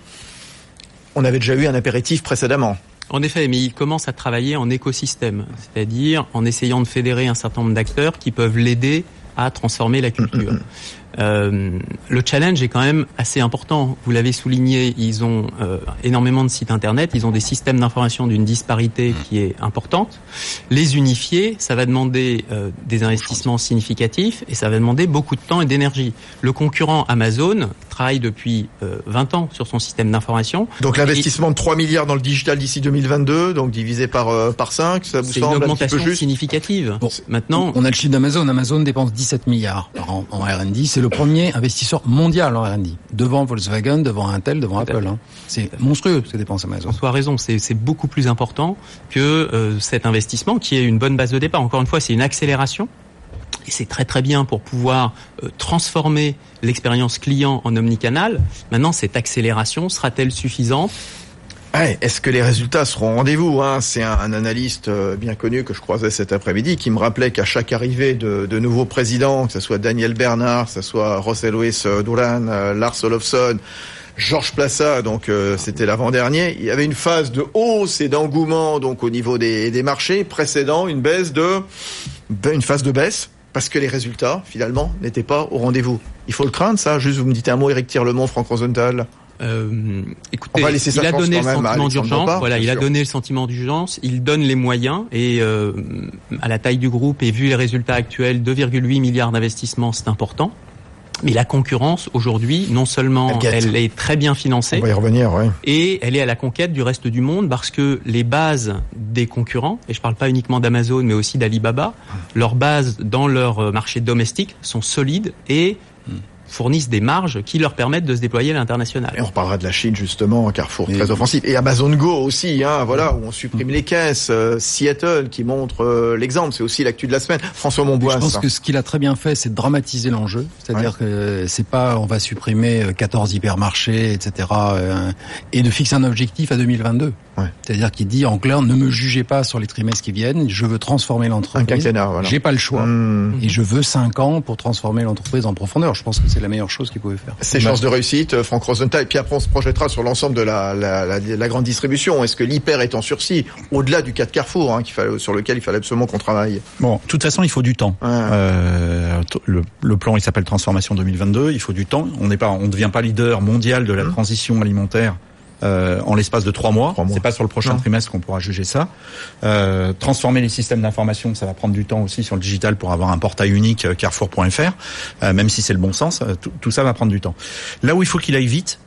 Speaker 1: On avait déjà eu un apéritif précédemment.
Speaker 7: En effet, mais il commence à travailler en écosystème, c'est-à-dire en essayant de fédérer un certain nombre d'acteurs qui peuvent l'aider à transformer la culture. Euh, le challenge est quand même assez important. Vous l'avez souligné, ils ont euh, énormément de sites internet, ils ont des systèmes d'information d'une disparité qui est importante. Les unifier, ça va demander euh, des investissements significatifs et ça va demander beaucoup de temps et d'énergie. Le concurrent Amazon travaille depuis euh, vingt ans sur son système d'information.
Speaker 1: Donc l'investissement et... de trois milliards dans le digital d'ici deux mille vingt-deux, donc divisé par euh, par cinq, ça vous
Speaker 7: c'est
Speaker 1: semble
Speaker 7: une
Speaker 1: un petit peu
Speaker 7: augmentation
Speaker 1: juste
Speaker 7: significative.
Speaker 5: Bon,
Speaker 7: maintenant,
Speaker 5: on a le chiffre d'Amazon. Amazon dépense dix-sept milliards par an en R and D. C'est le premier investisseur mondial en R and D, devant Volkswagen, devant Intel, devant Apple. Hein. C'est monstrueux ce que dépense Amazon.
Speaker 7: François a raison, c'est, c'est beaucoup plus important que euh, cet investissement qui est une bonne base de départ. Encore une fois, c'est une accélération. Et c'est très très bien pour pouvoir euh, transformer l'expérience client en omnicanal. Maintenant, cette accélération sera-t-elle suffisante ?
Speaker 1: Ouais, est-ce que les résultats seront au rendez-vous, hein? C'est un, un analyste euh, bien connu que je croisais cet après-midi qui me rappelait qu'à chaque arrivée de, de nouveaux présidents, que ce soit Daniel Bernard, que ce soit José Luis Duran, euh, Lars Olofsson, Georges Plaza, donc euh, c'était l'avant-dernier, il y avait une phase de hausse et d'engouement donc au niveau des, des marchés, précédant une baisse de ben, une phase de baisse. Parce que les résultats, finalement, n'étaient pas au rendez-vous. Il faut le craindre, ça. Juste, vous me dites un mot, Éric Tirlemont, Franck Rosenthal.
Speaker 7: Euh, écoutez,
Speaker 1: On va laisser
Speaker 7: il a donné le sentiment d'urgence.
Speaker 1: Bompard,
Speaker 7: voilà, il a
Speaker 1: sûr.
Speaker 7: donné le sentiment d'urgence. Il donne les moyens et euh, à la taille du groupe et vu les résultats actuels, deux virgule huit milliards d'investissements, c'est important. Mais la concurrence aujourd'hui, non seulement
Speaker 1: elle,
Speaker 7: elle est très bien financée,
Speaker 1: on va y revenir, ouais.
Speaker 7: et elle est à la conquête du reste du monde parce que les bases des concurrents, et je parle pas uniquement d'Amazon mais aussi d'Alibaba, leurs bases dans leur marché domestique sont solides et fournissent des marges qui leur permettent de se déployer à l'international.
Speaker 1: Et on reparlera de la Chine justement, Carrefour
Speaker 5: Et
Speaker 1: très offensif. Et Amazon Go aussi, hein, voilà, où on supprime les caisses. Euh, Seattle qui montre euh, l'exemple, c'est aussi l'actu de la semaine. François Monbois.
Speaker 5: Je pense
Speaker 1: ça.
Speaker 5: que ce qu'il a très bien fait, c'est de dramatiser l'enjeu. C'est-à-dire ouais. que c'est pas on va supprimer quatorze hypermarchés, et cetera. Euh, et de fixer un objectif à deux mille vingt-deux. Ouais. C'est-à-dire qu'il dit en clair, ne me jugez pas sur les trimestres qui viennent, je veux transformer l'entreprise.
Speaker 1: Un quinquennat, voilà.
Speaker 5: J'ai pas le choix.
Speaker 1: Mmh.
Speaker 5: Et je veux cinq ans pour transformer l'entreprise en profondeur. Je pense que c'est la meilleure chose qu'il pouvait faire.
Speaker 1: Ses chances de réussite, Franck Rosenthal. Et puis après, on se projettera sur l'ensemble de la, la, la, la grande distribution. Est-ce que l'hyper est en sursis, au-delà du cas de Carrefour, hein, qu'il fallait, sur lequel il fallait absolument qu'on travaille?
Speaker 4: Bon, de toute façon, il faut du temps. Ouais. Euh, le, le plan, il s'appelle Transformation deux mille vingt-deux. Il faut du temps. On n'est pas, on ne devient pas leader mondial de la mmh. transition alimentaire. Euh, en l'espace de trois mois. mois. C'est pas sur le prochain non. trimestre qu'on pourra juger ça. Euh, transformer les systèmes d'information, ça va prendre du temps aussi sur le digital pour avoir un portail unique Carrefour point F R, euh, même si c'est le bon sens. Tout, tout ça va prendre du temps. Là où il faut qu'il aille vite,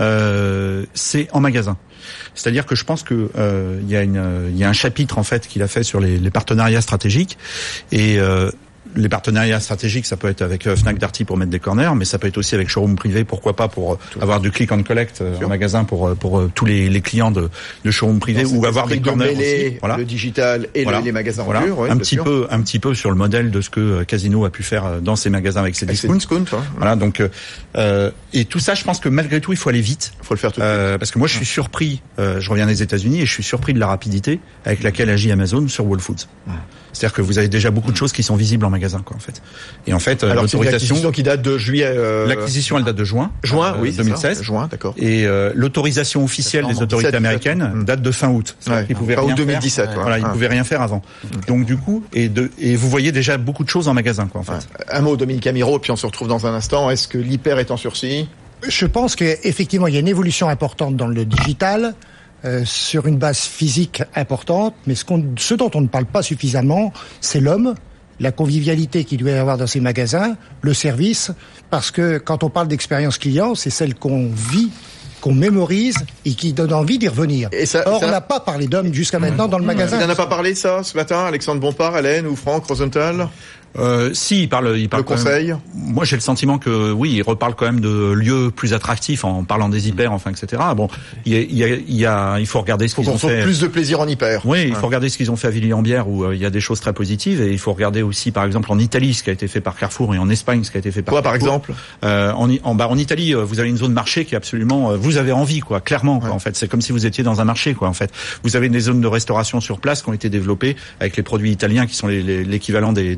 Speaker 4: euh, c'est en magasin. C'est-à-dire que je pense que euh, il y a une, il y a un chapitre en fait qu'il a fait sur les, les partenariats stratégiques et euh, les partenariats stratégiques, ça peut être avec Fnac Darty pour mettre des corners, mais ça peut être aussi avec showroom privé, pourquoi pas pour Tout avoir du click and collect euh, en magasin pour pour euh, tous les, les clients de, de showroom privé ou avoir des corners
Speaker 1: de
Speaker 4: aussi.
Speaker 1: Voilà. Le digital et
Speaker 4: voilà.
Speaker 1: le, les magasins
Speaker 4: voilà.
Speaker 1: en pur. Ouais,
Speaker 4: un petit
Speaker 1: sûr.
Speaker 4: peu, un petit peu sur le modèle de ce que Casino a pu faire dans ses magasins avec ses discounts.
Speaker 1: discounts hein.
Speaker 4: Voilà, donc euh, et tout ça, je pense que malgré tout, il faut aller vite.
Speaker 1: Il faut le faire tout de
Speaker 4: euh,
Speaker 1: suite.
Speaker 4: Parce que moi, je suis surpris. Euh, je reviens des États-Unis et je suis surpris de la rapidité avec laquelle agit Amazon sur Whole Foods. Ouais. C'est-à-dire que vous avez déjà beaucoup de choses qui sont visibles en magasin, quoi, en fait. Et en fait,
Speaker 1: alors
Speaker 4: l'autorisation,
Speaker 1: c'est qui date de juillet. Euh...
Speaker 4: L'acquisition, elle date de juin.
Speaker 1: Juin,
Speaker 4: euh,
Speaker 1: oui,
Speaker 4: deux mille seize.
Speaker 1: Ça. Juin, d'accord.
Speaker 4: Et euh, l'autorisation officielle des autorités américaines mmh. date de fin août.
Speaker 1: Ouais.
Speaker 4: Ils pouvaient
Speaker 1: fin
Speaker 4: rien
Speaker 1: août deux mille dix-sept.
Speaker 4: Faire.
Speaker 1: Ouais.
Speaker 4: Voilà, ils
Speaker 1: ouais.
Speaker 4: pouvaient rien faire avant. Okay. Donc du coup, et de et vous voyez déjà beaucoup de choses en magasin, quoi, en fait.
Speaker 1: Ouais. Un mot, Dominique Amirault, puis on se retrouve dans un instant. Est-ce que l'hyper est en sursis?
Speaker 6: Je pense qu'effectivement, il y a une évolution importante dans le digital. Euh, sur une base physique importante, mais ce, qu'on, ce dont on ne parle pas suffisamment, c'est l'homme, la convivialité qu'il doit y avoir dans ces magasins, le service, parce que quand on parle d'expérience client, c'est celle qu'on vit, qu'on mémorise et qui donne envie d'y revenir. Et ça, Or, ça... on n'a pas parlé d'homme jusqu'à maintenant dans le magasin.
Speaker 1: Il n'en a pas parlé ça ce matin, Alexandre Bompard, Hélène ou Franck Rosenthal?
Speaker 4: Euh, si, il parle, il parle.
Speaker 1: Le conseil.
Speaker 4: Même, moi, j'ai le sentiment que oui, il reparle quand même de lieux plus attractifs en parlant des hyper, enfin, et cetera. Bon, il y a, il y a, il, y a, il faut regarder ce
Speaker 1: faut
Speaker 4: qu'ils ont fait.
Speaker 1: Plus de plaisir en hyper.
Speaker 4: Oui, il faut ouais. regarder ce qu'ils ont fait à Villiers-en-Bière où euh, il y a des choses très positives, et il faut regarder aussi, par exemple, en Italie, ce qui a été fait par Carrefour, et en Espagne, ce qui a été fait par.
Speaker 1: Quoi,
Speaker 4: Carrefour.
Speaker 1: par exemple
Speaker 4: euh, En, en, bah, en Italie, vous avez une zone marché qui est absolument, euh, vous avez envie, quoi, clairement, quoi, ouais. en fait, c'est comme si vous étiez dans un marché, quoi, en fait. Vous avez des zones de restauration sur place qui ont été développées avec les produits italiens qui sont les, les, l'équivalent des, des produits refroidis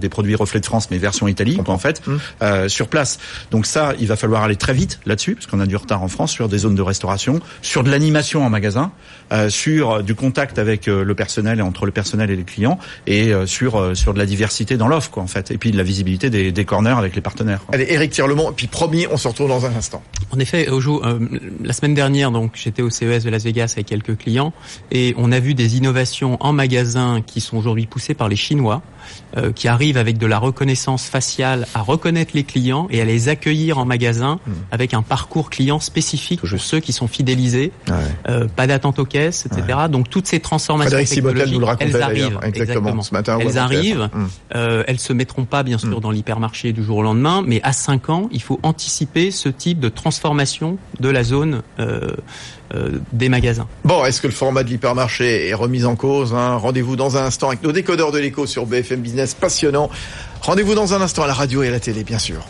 Speaker 4: Reflet de France, mais version Italie, quoi, en fait, mmh. euh, sur place. Donc ça, il va falloir aller très vite là-dessus, parce qu'on a du retard en France sur des zones de restauration, sur de l'animation en magasin, euh, sur du contact avec euh, le personnel, entre le personnel et les clients, et euh, sur euh, sur de la diversité dans l'offre, quoi, en fait, et puis de la visibilité des, des corners avec les partenaires, quoi.
Speaker 1: Allez, Éric Tirlemont, puis promis, on se retrouve dans un instant.
Speaker 7: En effet, au jour, euh, la semaine dernière, donc j'étais au C E S de Las Vegas avec quelques clients, et on a vu des innovations en magasin qui sont aujourd'hui poussées par les Chinois, euh, qui arrivent avec de la reconnaissance faciale à reconnaître les clients et à les accueillir en magasin mmh. avec un parcours client spécifique pour ceux qui sont fidélisés, ouais. euh, pas d'attente aux caisses, et cetera. Ouais. Donc toutes ces transformations
Speaker 1: Frédéric
Speaker 7: technologiques,
Speaker 1: vous le
Speaker 7: elles arrivent,
Speaker 1: exactement,
Speaker 7: exactement.
Speaker 1: Ce matin,
Speaker 7: elles arrivent, mmh. euh, elles se mettront pas bien sûr mmh. dans l'hypermarché du jour au lendemain, mais à cinq ans, il faut anticiper ce type de transformation de la zone euh, Euh, des magasins.
Speaker 1: Bon, est-ce que le format de l'hypermarché est remis en cause, hein? Rendez-vous dans un instant avec nos décodeurs de l'écho sur B F M Business, passionnant. Rendez-vous dans un instant à la radio et à la télé, bien sûr.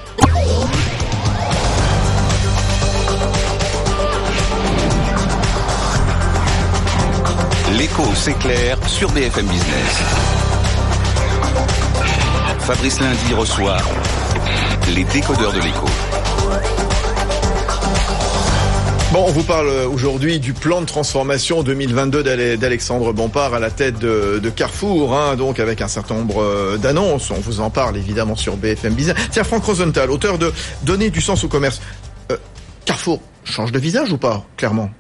Speaker 2: L'écho s'éclaire sur B F M Business. Fabrice Lundi reçoit les décodeurs de l'écho.
Speaker 1: Bon, on vous parle aujourd'hui du plan de transformation deux mille vingt-deux d'Alexandre Bompard à la tête de, de Carrefour, hein, donc avec un certain nombre d'annonces. On vous en parle évidemment sur B F M Business. Tiens, Franck Rosenthal, auteur de Donner du sens au commerce. Euh, Carrefour change de visage ou pas, clairement?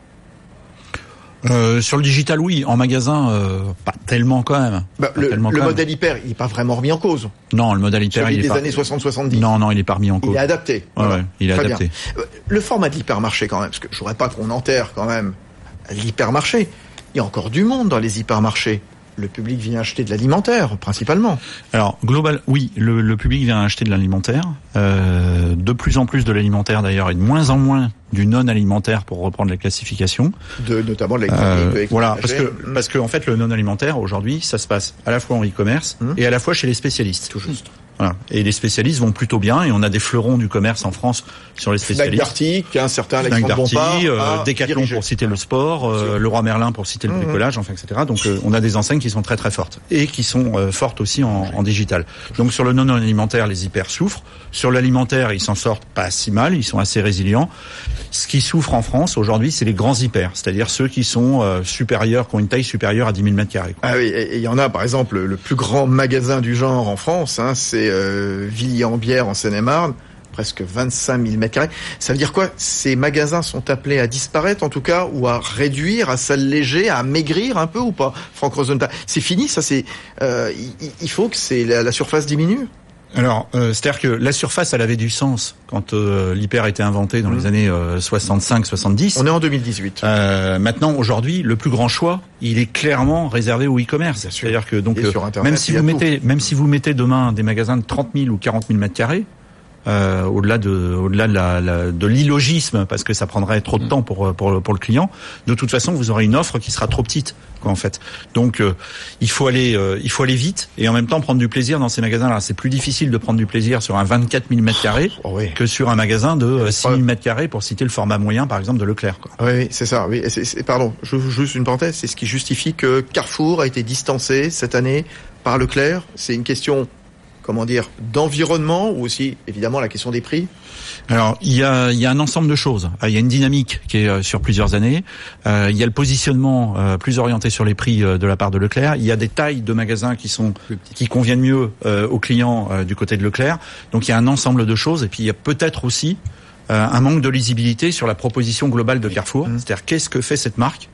Speaker 4: Euh, sur le digital, oui. En magasin, euh, pas tellement quand même.
Speaker 1: Bah, le
Speaker 4: tellement
Speaker 1: le
Speaker 4: quand
Speaker 1: modèle
Speaker 4: même.
Speaker 1: hyper, il n'est pas vraiment remis en cause.
Speaker 4: Non, le modèle hyper,
Speaker 1: Celui
Speaker 4: il est
Speaker 1: des
Speaker 4: pas...
Speaker 1: années soixante soixante-dix.
Speaker 4: Non, non, il est pas remis en cause.
Speaker 1: Il est adapté.
Speaker 4: Ouais, ouais, il est
Speaker 1: Très
Speaker 4: adapté.
Speaker 1: Bien. Le format de l'hypermarché quand même, parce que je voudrais pas qu'on enterre quand même l'hypermarché. Il y a encore du monde dans les hypermarchés. Le public vient acheter de l'alimentaire, principalement.
Speaker 4: Alors, global, oui, le, le public vient acheter de l'alimentaire. Euh, de plus en plus de l'alimentaire, d'ailleurs, et de moins en moins du non-alimentaire, pour reprendre la classification.
Speaker 1: De, notamment de
Speaker 4: l'électronique. Euh, voilà, parce que, parce que, en fait, le non-alimentaire, aujourd'hui, ça se passe à la fois en e-commerce hum. et à la fois chez les spécialistes.
Speaker 1: Tout juste.
Speaker 4: Voilà. Et les spécialistes vont plutôt bien, et on a des fleurons du commerce en France sur les spécialistes.
Speaker 1: Fnac Darty, un certain Alexandre Bompard,
Speaker 4: euh, Decathlon pour citer le sport, euh, Leroy Merlin pour citer le mmh. bricolage, enfin, et cetera. Donc euh, on a des enseignes qui sont très très fortes et qui sont euh, fortes aussi en, en digital. Donc sur le non alimentaire, les hyper souffrent. Sur l'alimentaire, ils s'en sortent pas si mal, ils sont assez résilients. Ce qui souffre en France aujourd'hui, c'est les grands hyper, c'est-à-dire ceux qui sont euh, supérieurs, qui ont une taille supérieure à dix mille mètres carrés.
Speaker 1: Ah oui, et il y en a par exemple le plus grand magasin du genre en France, hein, c'est euh, Villiers-en-Bière en Seine-et-Marne, presque vingt-cinq mille mètres carrés. Ça veut dire quoi? Ces magasins sont appelés à disparaître en tout cas, ou à réduire, à s'alléger, à maigrir un peu ou pas? Franck Rosenthal, c'est fini ça, c'est euh, il, il faut que c'est la, la surface diminue.
Speaker 4: Alors, euh, c'est-à-dire que la surface, elle avait du sens quand euh, l'hyper a été inventé dans mmh. les années euh, soixante-cinq soixante-dix.
Speaker 1: On est en deux mille dix-huit.
Speaker 4: Euh, maintenant, aujourd'hui, le plus grand choix, il est clairement réservé au e-commerce. C'est-à-dire que donc, euh, Internet, même si vous mettez, tout. même si vous mettez demain des magasins de trente mille ou quarante mille mètres carrés, euh, au-delà de, au-delà de la, la, de l'illogisme, parce que ça prendrait trop de temps pour, pour, pour le client, de toute façon, vous aurez une offre qui sera trop petite, quoi, en fait. Donc, euh, il faut aller, euh, il faut aller vite et en même temps prendre du plaisir dans ces magasins-là. C'est plus difficile de prendre du plaisir sur un vingt-quatre mille mètres carrés oh, oui. que sur un magasin de euh, six mille mètres carrés, pour citer le format moyen, par exemple, de Leclerc, quoi.
Speaker 1: Oui, c'est ça. Oui, c'est, c'est, pardon, je juste une parenthèse. C'est ce qui justifie que Carrefour a été distancé cette année par Leclerc. C'est une question, comment dire, d'environnement ou aussi, évidemment, la question des prix?
Speaker 4: Alors, il y a, il y a un ensemble de choses. Il y a une dynamique qui est sur plusieurs années. Euh, il y a le positionnement euh, plus orienté sur les prix euh, de la part de Leclerc. Il y a des tailles de magasins qui sont qui conviennent mieux euh, aux clients euh, du côté de Leclerc. Donc, il y a un ensemble de choses. Et puis, il y a peut-être aussi euh, un manque de lisibilité sur la proposition globale de Carrefour. Mmh. C'est-à-dire, qu'est-ce que fait cette marque?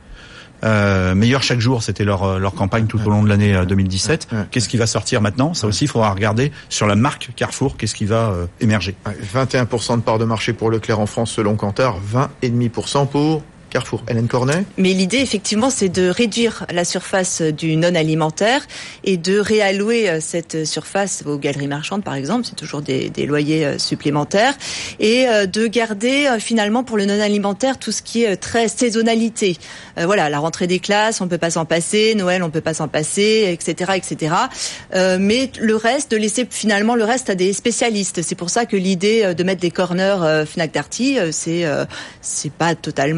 Speaker 4: Euh, meilleur chaque jour, c'était leur leur campagne tout au long de l'année deux mille dix-sept. Qu'est-ce qui va sortir maintenant? Ça aussi, il faudra regarder sur la marque Carrefour, qu'est-ce qui va euh, émerger.
Speaker 1: vingt et un pour cent de part de marché pour Leclerc en France selon Kantar, vingt virgule cinq pour cent pour Carrefour. Hélène Cornet.
Speaker 3: Mais l'idée, effectivement, c'est de réduire la surface du non-alimentaire et de réallouer cette surface aux galeries marchandes, par exemple. C'est toujours des, des loyers supplémentaires. Et de garder, finalement, pour le non-alimentaire, tout ce qui est très saisonnalité. Euh, voilà, la rentrée des classes, on peut pas s'en passer. Noël, on peut pas s'en passer, et cetera, et cetera. Euh, mais le reste, de laisser finalement le reste à des spécialistes. C'est pour ça que l'idée de mettre des corners euh, Fnac Darty, euh, c'est, euh, c'est pas totalement euh,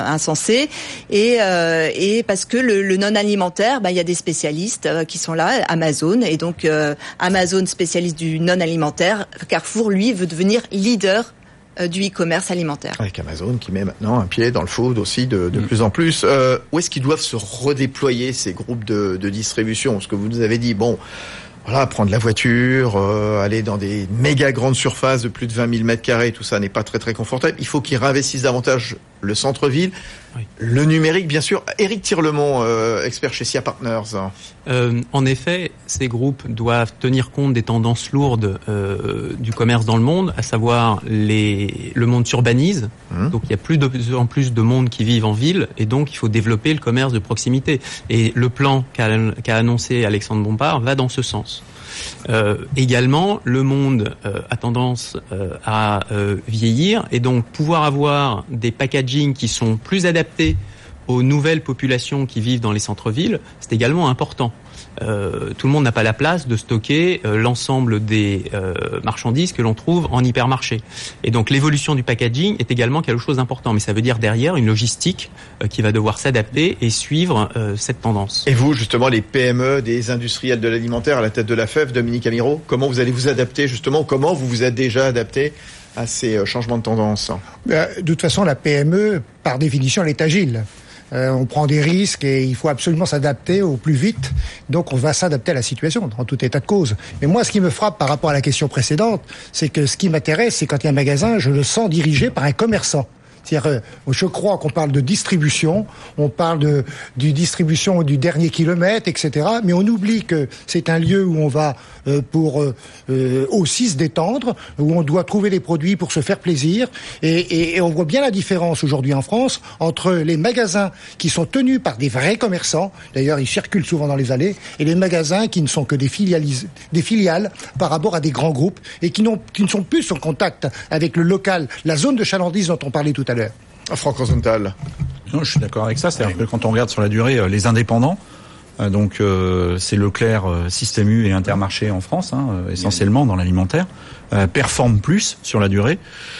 Speaker 3: insensé. Et, euh, et parce que le, le non alimentaire, bah, il y a des spécialistes euh, qui sont là, Amazon, et donc euh, Amazon spécialiste du non alimentaire, Carrefour lui veut devenir leader du e-commerce alimentaire.
Speaker 1: Avec Amazon qui met maintenant un pied dans le food aussi de, de mmh. plus en plus. Euh, où est-ce qu'ils doivent se redéployer ces groupes de, de distribution ? Parce que vous nous avez dit, bon, voilà, prendre la voiture, euh, aller dans des méga grandes surfaces de plus de vingt mille mètres carrés, tout ça n'est pas très très confortable. Il faut qu'ils réinvestissent davantage le centre-ville, oui. le numérique bien sûr. Éric Tirlemont, euh, expert chez S I A Partners.
Speaker 7: Euh, en effet, ces groupes doivent tenir compte des tendances lourdes euh, du commerce dans le monde, à savoir les, le monde s'urbanise, mmh. donc il y a plus de plus en plus de monde qui vivent en ville, et donc il faut développer le commerce de proximité. Et le plan qu'a, qu'a annoncé Alexandre Bompard va dans ce sens. Euh, également, le monde euh, a tendance euh, à euh, vieillir, et donc pouvoir avoir des packaging qui sont plus adaptés aux nouvelles populations qui vivent dans les centres-villes, c'est également important. Euh, tout le monde n'a pas la place de stocker euh, l'ensemble des euh, marchandises que l'on trouve en hypermarché. Et donc l'évolution du packaging est également quelque chose d'important, mais ça veut dire derrière une logistique euh, qui va devoir s'adapter et suivre euh, cette tendance.
Speaker 1: Et vous, justement, les P M E, des industriels de l'alimentaire à la tête de la F E F, Dominique Amirault, comment vous allez vous adapter justement, comment vous vous êtes déjà adapté à ces changements de tendance ?
Speaker 6: De toute façon, la P M E, par définition, elle est agile. Euh, on prend des risques et il faut absolument s'adapter au plus vite. Donc on va s'adapter à la situation, en tout état de cause. Mais moi, ce qui me frappe par rapport à la question précédente, c'est que ce qui m'intéresse, c'est quand il y a un magasin, je le sens dirigé par un commerçant. C'est-à-dire, je crois qu'on parle de distribution, on parle de du distribution du dernier kilomètre, et cetera. Mais on oublie que c'est un lieu où on va euh, pour euh, aussi se détendre, où on doit trouver des produits pour se faire plaisir. Et, et, et on voit bien la différence aujourd'hui en France entre les magasins qui sont tenus par des vrais commerçants, d'ailleurs ils circulent souvent dans les allées, et les magasins qui ne sont que des filiales, des filiales par rapport à des grands groupes et qui, n'ont, qui ne sont plus en contact avec le local, la zone de chalandise dont on parlait tout à l'heure.
Speaker 1: Franck Rosenthal.
Speaker 4: Non, je suis d'accord avec ça. C'est-à-dire que quand on regarde sur la durée, euh, les indépendants, euh, donc euh, c'est Leclerc, euh, Système U et Intermarché en France, hein, euh, essentiellement dans l'alimentaire, euh, performent plus sur la durée.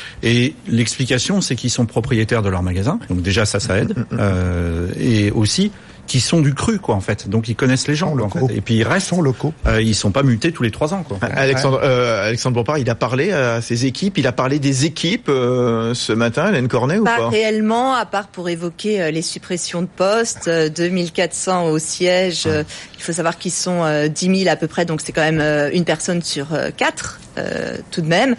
Speaker 4: Et l'explication, c'est qu'ils sont propriétaires de leur magasin. Donc déjà, ça, ça aide. Euh, et aussi, qui sont du cru, quoi, en fait. Donc ils connaissent les gens, quoi, en fait. Et puis ils restent.
Speaker 6: Ils sont locaux.
Speaker 4: Euh, ils sont pas mutés tous les trois ans, quoi.
Speaker 1: Alexandre, euh, Alexandre Bompard, il a parlé à ses équipes. Il a parlé des équipes euh, ce matin, Hélène Cornet, ou pas?
Speaker 3: Pas réellement, à part pour évoquer euh, les suppressions de postes, euh, deux mille quatre cents au siège. Euh, il faut savoir qu'ils sont euh, dix mille à peu près, donc c'est quand même euh, une personne sur euh, quatre. Euh, tout de même,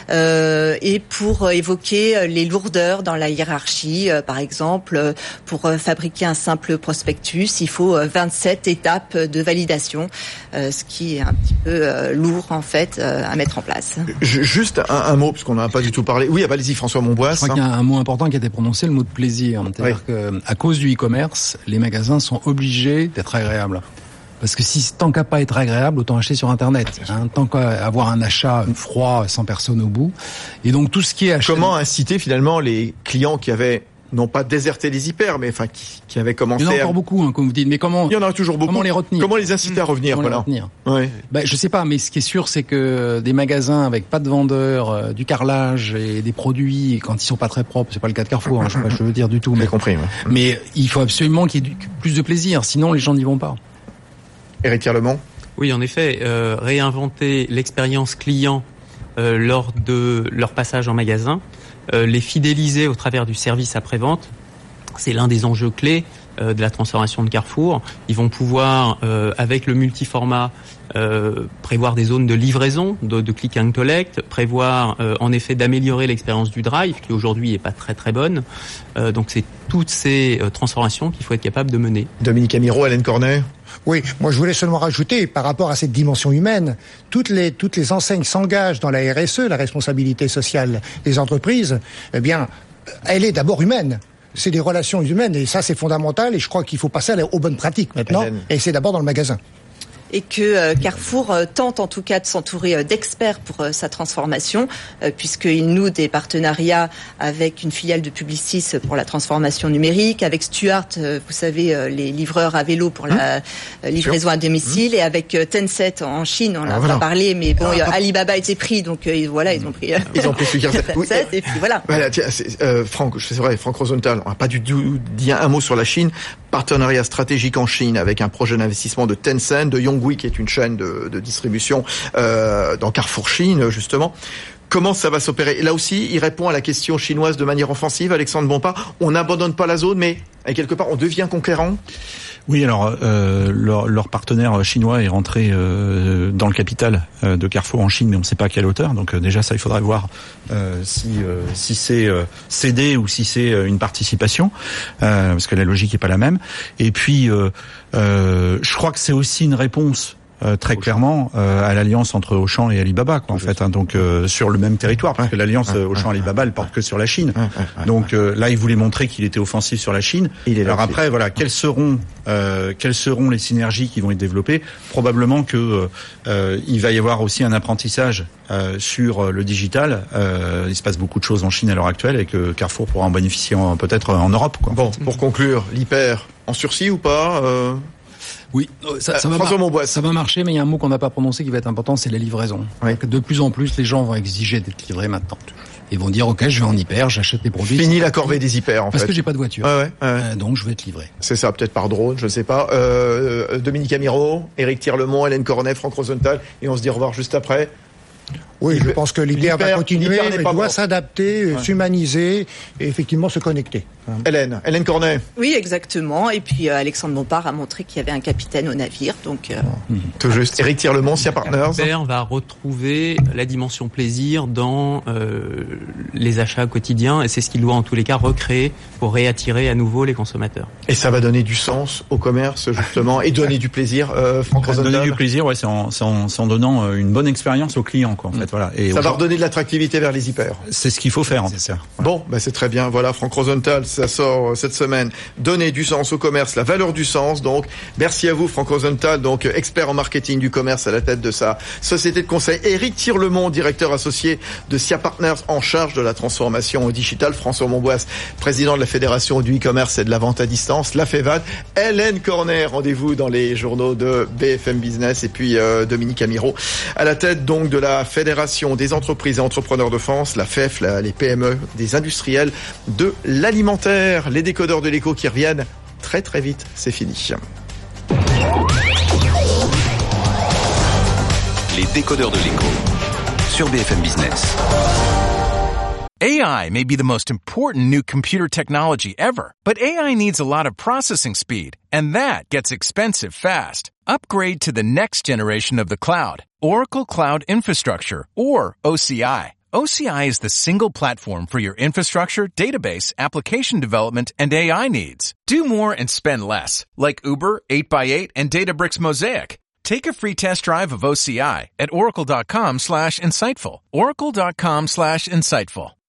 Speaker 3: euh, et pour évoquer les lourdeurs dans la hiérarchie, euh, par exemple, euh, pour euh, fabriquer un simple prospectus, il faut euh, vingt-sept étapes de validation, euh, ce qui est un petit peu euh, lourd en fait euh, à mettre en place.
Speaker 1: Juste un, un mot, parce qu'on n'en a pas du tout parlé. Oui, ah bah, allez-y, François Monbois.
Speaker 5: Je crois hein. qu'il y a un mot important qui a été prononcé, le mot de plaisir. C'est-à-dire oui. que, à cause du e-commerce, les magasins sont obligés d'être agréables. Parce que si tant qu'à pas être agréable, autant acheter sur Internet. Hein, tant qu'à avoir un achat froid, sans personne au bout. Et donc tout ce qui est acheté...
Speaker 1: Comment inciter finalement les clients qui avaient non pas déserté les hyper, mais enfin qui, qui avaient commencé.
Speaker 5: Il y en a
Speaker 1: à...
Speaker 5: encore beaucoup, hein, comme vous dites. Mais comment?
Speaker 1: Il y en a toujours beaucoup.
Speaker 5: Comment les retenir?
Speaker 1: Comment les inciter à revenir?
Speaker 5: Comment
Speaker 1: Voilà.
Speaker 5: les retenir?
Speaker 1: Ouais.
Speaker 5: Ben, je sais pas, mais ce qui est sûr, c'est que des magasins avec pas de vendeurs, euh, du carrelage et des produits quand ils sont pas très propres, c'est pas le cas de Carrefour. Hein, je sais pas, je veux dire du tout.
Speaker 1: J'ai
Speaker 5: mais
Speaker 1: compris. Ouais.
Speaker 5: Mais il faut absolument qu'il y ait du, plus de plaisir, sinon les gens n'y vont pas.
Speaker 1: Éric Tirlemont.
Speaker 7: Oui, en effet, euh, réinventer l'expérience client euh, lors de leur passage en magasin, euh, les fidéliser au travers du service après-vente, c'est l'un des enjeux clés euh, de la transformation de Carrefour. Ils vont pouvoir, euh, avec le multiformat, euh, prévoir des zones de livraison, de, de click and collect, prévoir euh, en effet d'améliorer l'expérience du drive, qui aujourd'hui n'est pas très très bonne. Euh, donc c'est toutes ces euh, transformations qu'il faut être capable de mener.
Speaker 1: Dominique Amirault, Hélène Cornet.
Speaker 6: Oui, moi je voulais seulement rajouter, par rapport à cette dimension humaine, toutes les toutes les enseignes s'engagent dans la R S E, la responsabilité sociale des entreprises. Eh bien, elle est d'abord humaine. C'est des relations humaines et ça c'est fondamental. Et je crois qu'il faut passer aux bonnes pratiques maintenant. Hélène. Et c'est d'abord dans le magasin.
Speaker 3: et que euh, Carrefour euh, tente en tout cas de s'entourer euh, d'experts pour euh, sa transformation, euh, puisqu'il noue des partenariats avec une filiale de Publicis pour la transformation numérique, avec Stuart, euh, vous savez, euh, les livreurs à vélo pour la euh, livraison à domicile, mmh. et avec euh, Tencent en Chine, on n'a ah, voilà. pas parlé, mais bon, ah, Alibaba a été pris, donc euh, voilà, ils ont pris... Euh,
Speaker 1: ils ont pris celui qui
Speaker 3: oui. Et puis voilà.
Speaker 1: Voilà, tiens, c'est, euh, Franck, c'est vrai, Franck Rosenthal, on n'a pas du tout dit un mot sur la Chine. Partenariat stratégique en Chine avec un projet d'investissement de Tencent, de Yonghui, qui est une chaîne de, de distribution euh, dans Carrefour Chine, justement. Comment ça va s'opérer? Là aussi, il répond à la question chinoise de manière offensive, Alexandre Bompard. On n'abandonne pas la zone, mais quelque part, on devient conquérant.
Speaker 4: Oui, alors euh, leur, leur partenaire chinois est rentré euh, dans le capital euh, de Carrefour en Chine, mais on ne sait pas à quelle hauteur. Donc euh, déjà, ça, il faudrait voir euh, si euh, si c'est euh, cédé ou si c'est euh, une participation, euh, parce que la logique est pas la même. Et puis, euh, euh, je crois que c'est aussi une réponse. Euh, très clairement euh, à l'alliance entre Auchan et Alibaba, quoi, en fait, hein, donc euh, sur le même territoire, parce que l'alliance euh, Auchan-Alibaba, elle porte que sur la Chine. Donc euh, là, il voulait montrer qu'il était offensif sur la Chine. Il est Alors après, voilà, quelles seront euh, quelles seront les synergies qui vont être développées? Probablement que euh, il va y avoir aussi un apprentissage euh, sur le digital. Euh, il se passe beaucoup de choses en Chine à l'heure actuelle et que Carrefour pourra en bénéficier en, peut-être en Europe, quoi.
Speaker 1: Bon, pour conclure, l'hyper en sursis ou pas euh...
Speaker 5: Oui, ça, ça, va mar- ça va marcher, mais il y a un mot qu'on n'a pas prononcé qui va être important, c'est la livraison. Oui. De plus en plus, les gens vont exiger d'être livrés maintenant. Ils vont dire, ok, je vais en hyper, j'achète les produits.
Speaker 1: Fini la corvée des hyper, en
Speaker 5: Parce
Speaker 1: fait.
Speaker 5: que j'ai pas de voiture.
Speaker 1: Ouais, ouais, ouais.
Speaker 5: Euh, donc, je vais être livré.
Speaker 1: C'est ça, peut-être par drone, je ne sais pas. Euh, Dominique Amirault, Éric Tirlemont, Hélène Cornet, Franck Rosenthal, et on se dit au revoir juste après.
Speaker 6: Oui, je pense que l'hyper va continuer, mais doit mort. s'adapter, ouais. s'humaniser et effectivement se connecter.
Speaker 1: Hélène, Hélène Cornet.
Speaker 3: Oui, exactement. Et puis euh, Alexandre Bompard a montré qu'il y avait un capitaine au navire, donc. Euh...
Speaker 1: Mmh. Tout juste. Éric Tirlemont, Sia Partners.
Speaker 7: L'hyper va retrouver la dimension plaisir dans euh, les achats quotidiens, et c'est ce qu'il doit en tous les cas recréer pour réattirer à nouveau les consommateurs.
Speaker 1: Et ça va donner du sens au commerce justement et donner du plaisir. Euh, Franck Rosenthal.
Speaker 4: Donner du plaisir, ouais, c'est en, c'est en, c'est en donnant une bonne expérience aux clients, quoi. En fait, voilà.
Speaker 1: Et ça va redonner de l'attractivité vers les hyper.
Speaker 4: C'est ce qu'il faut faire, en fait.
Speaker 1: Bon, bah c'est très bien. Voilà, Franck Rosenthal, ça sort cette semaine. Donner du sens au commerce, la valeur du sens. Donc, merci à vous, Franck Rosenthal, donc expert en marketing du commerce à la tête de sa société de conseil. Éric Tirlemont, directeur associé de Sia Partners en charge de la transformation digitale. François Monboisse, président de la Fédération du e-commerce et de la vente à distance, la FEVAD. Hélène Cornet, rendez-vous dans les journaux de B F M Business, et puis euh, Dominique Amirault à la tête donc de la Fédération des entreprises et entrepreneurs de France, la F E F, la, les P M E, des industriels de l'alimentaire. Les décodeurs de l'écho qui reviennent très très vite, c'est fini.
Speaker 2: Les décodeurs de l'écho sur B F M Business.
Speaker 9: A I may be the most important new computer technology ever, but A I needs a lot of processing speed, and that gets expensive fast. Upgrade to the next generation of the cloud, Oracle Cloud Infrastructure, or O C I. O C I is the single platform for your infrastructure, database, application development, and A I needs. Do more and spend less, like Uber, eight by eight, and Databricks Mosaic. Take a free test drive of O C I at oracle.com slash insightful. oracle.com slash insightful.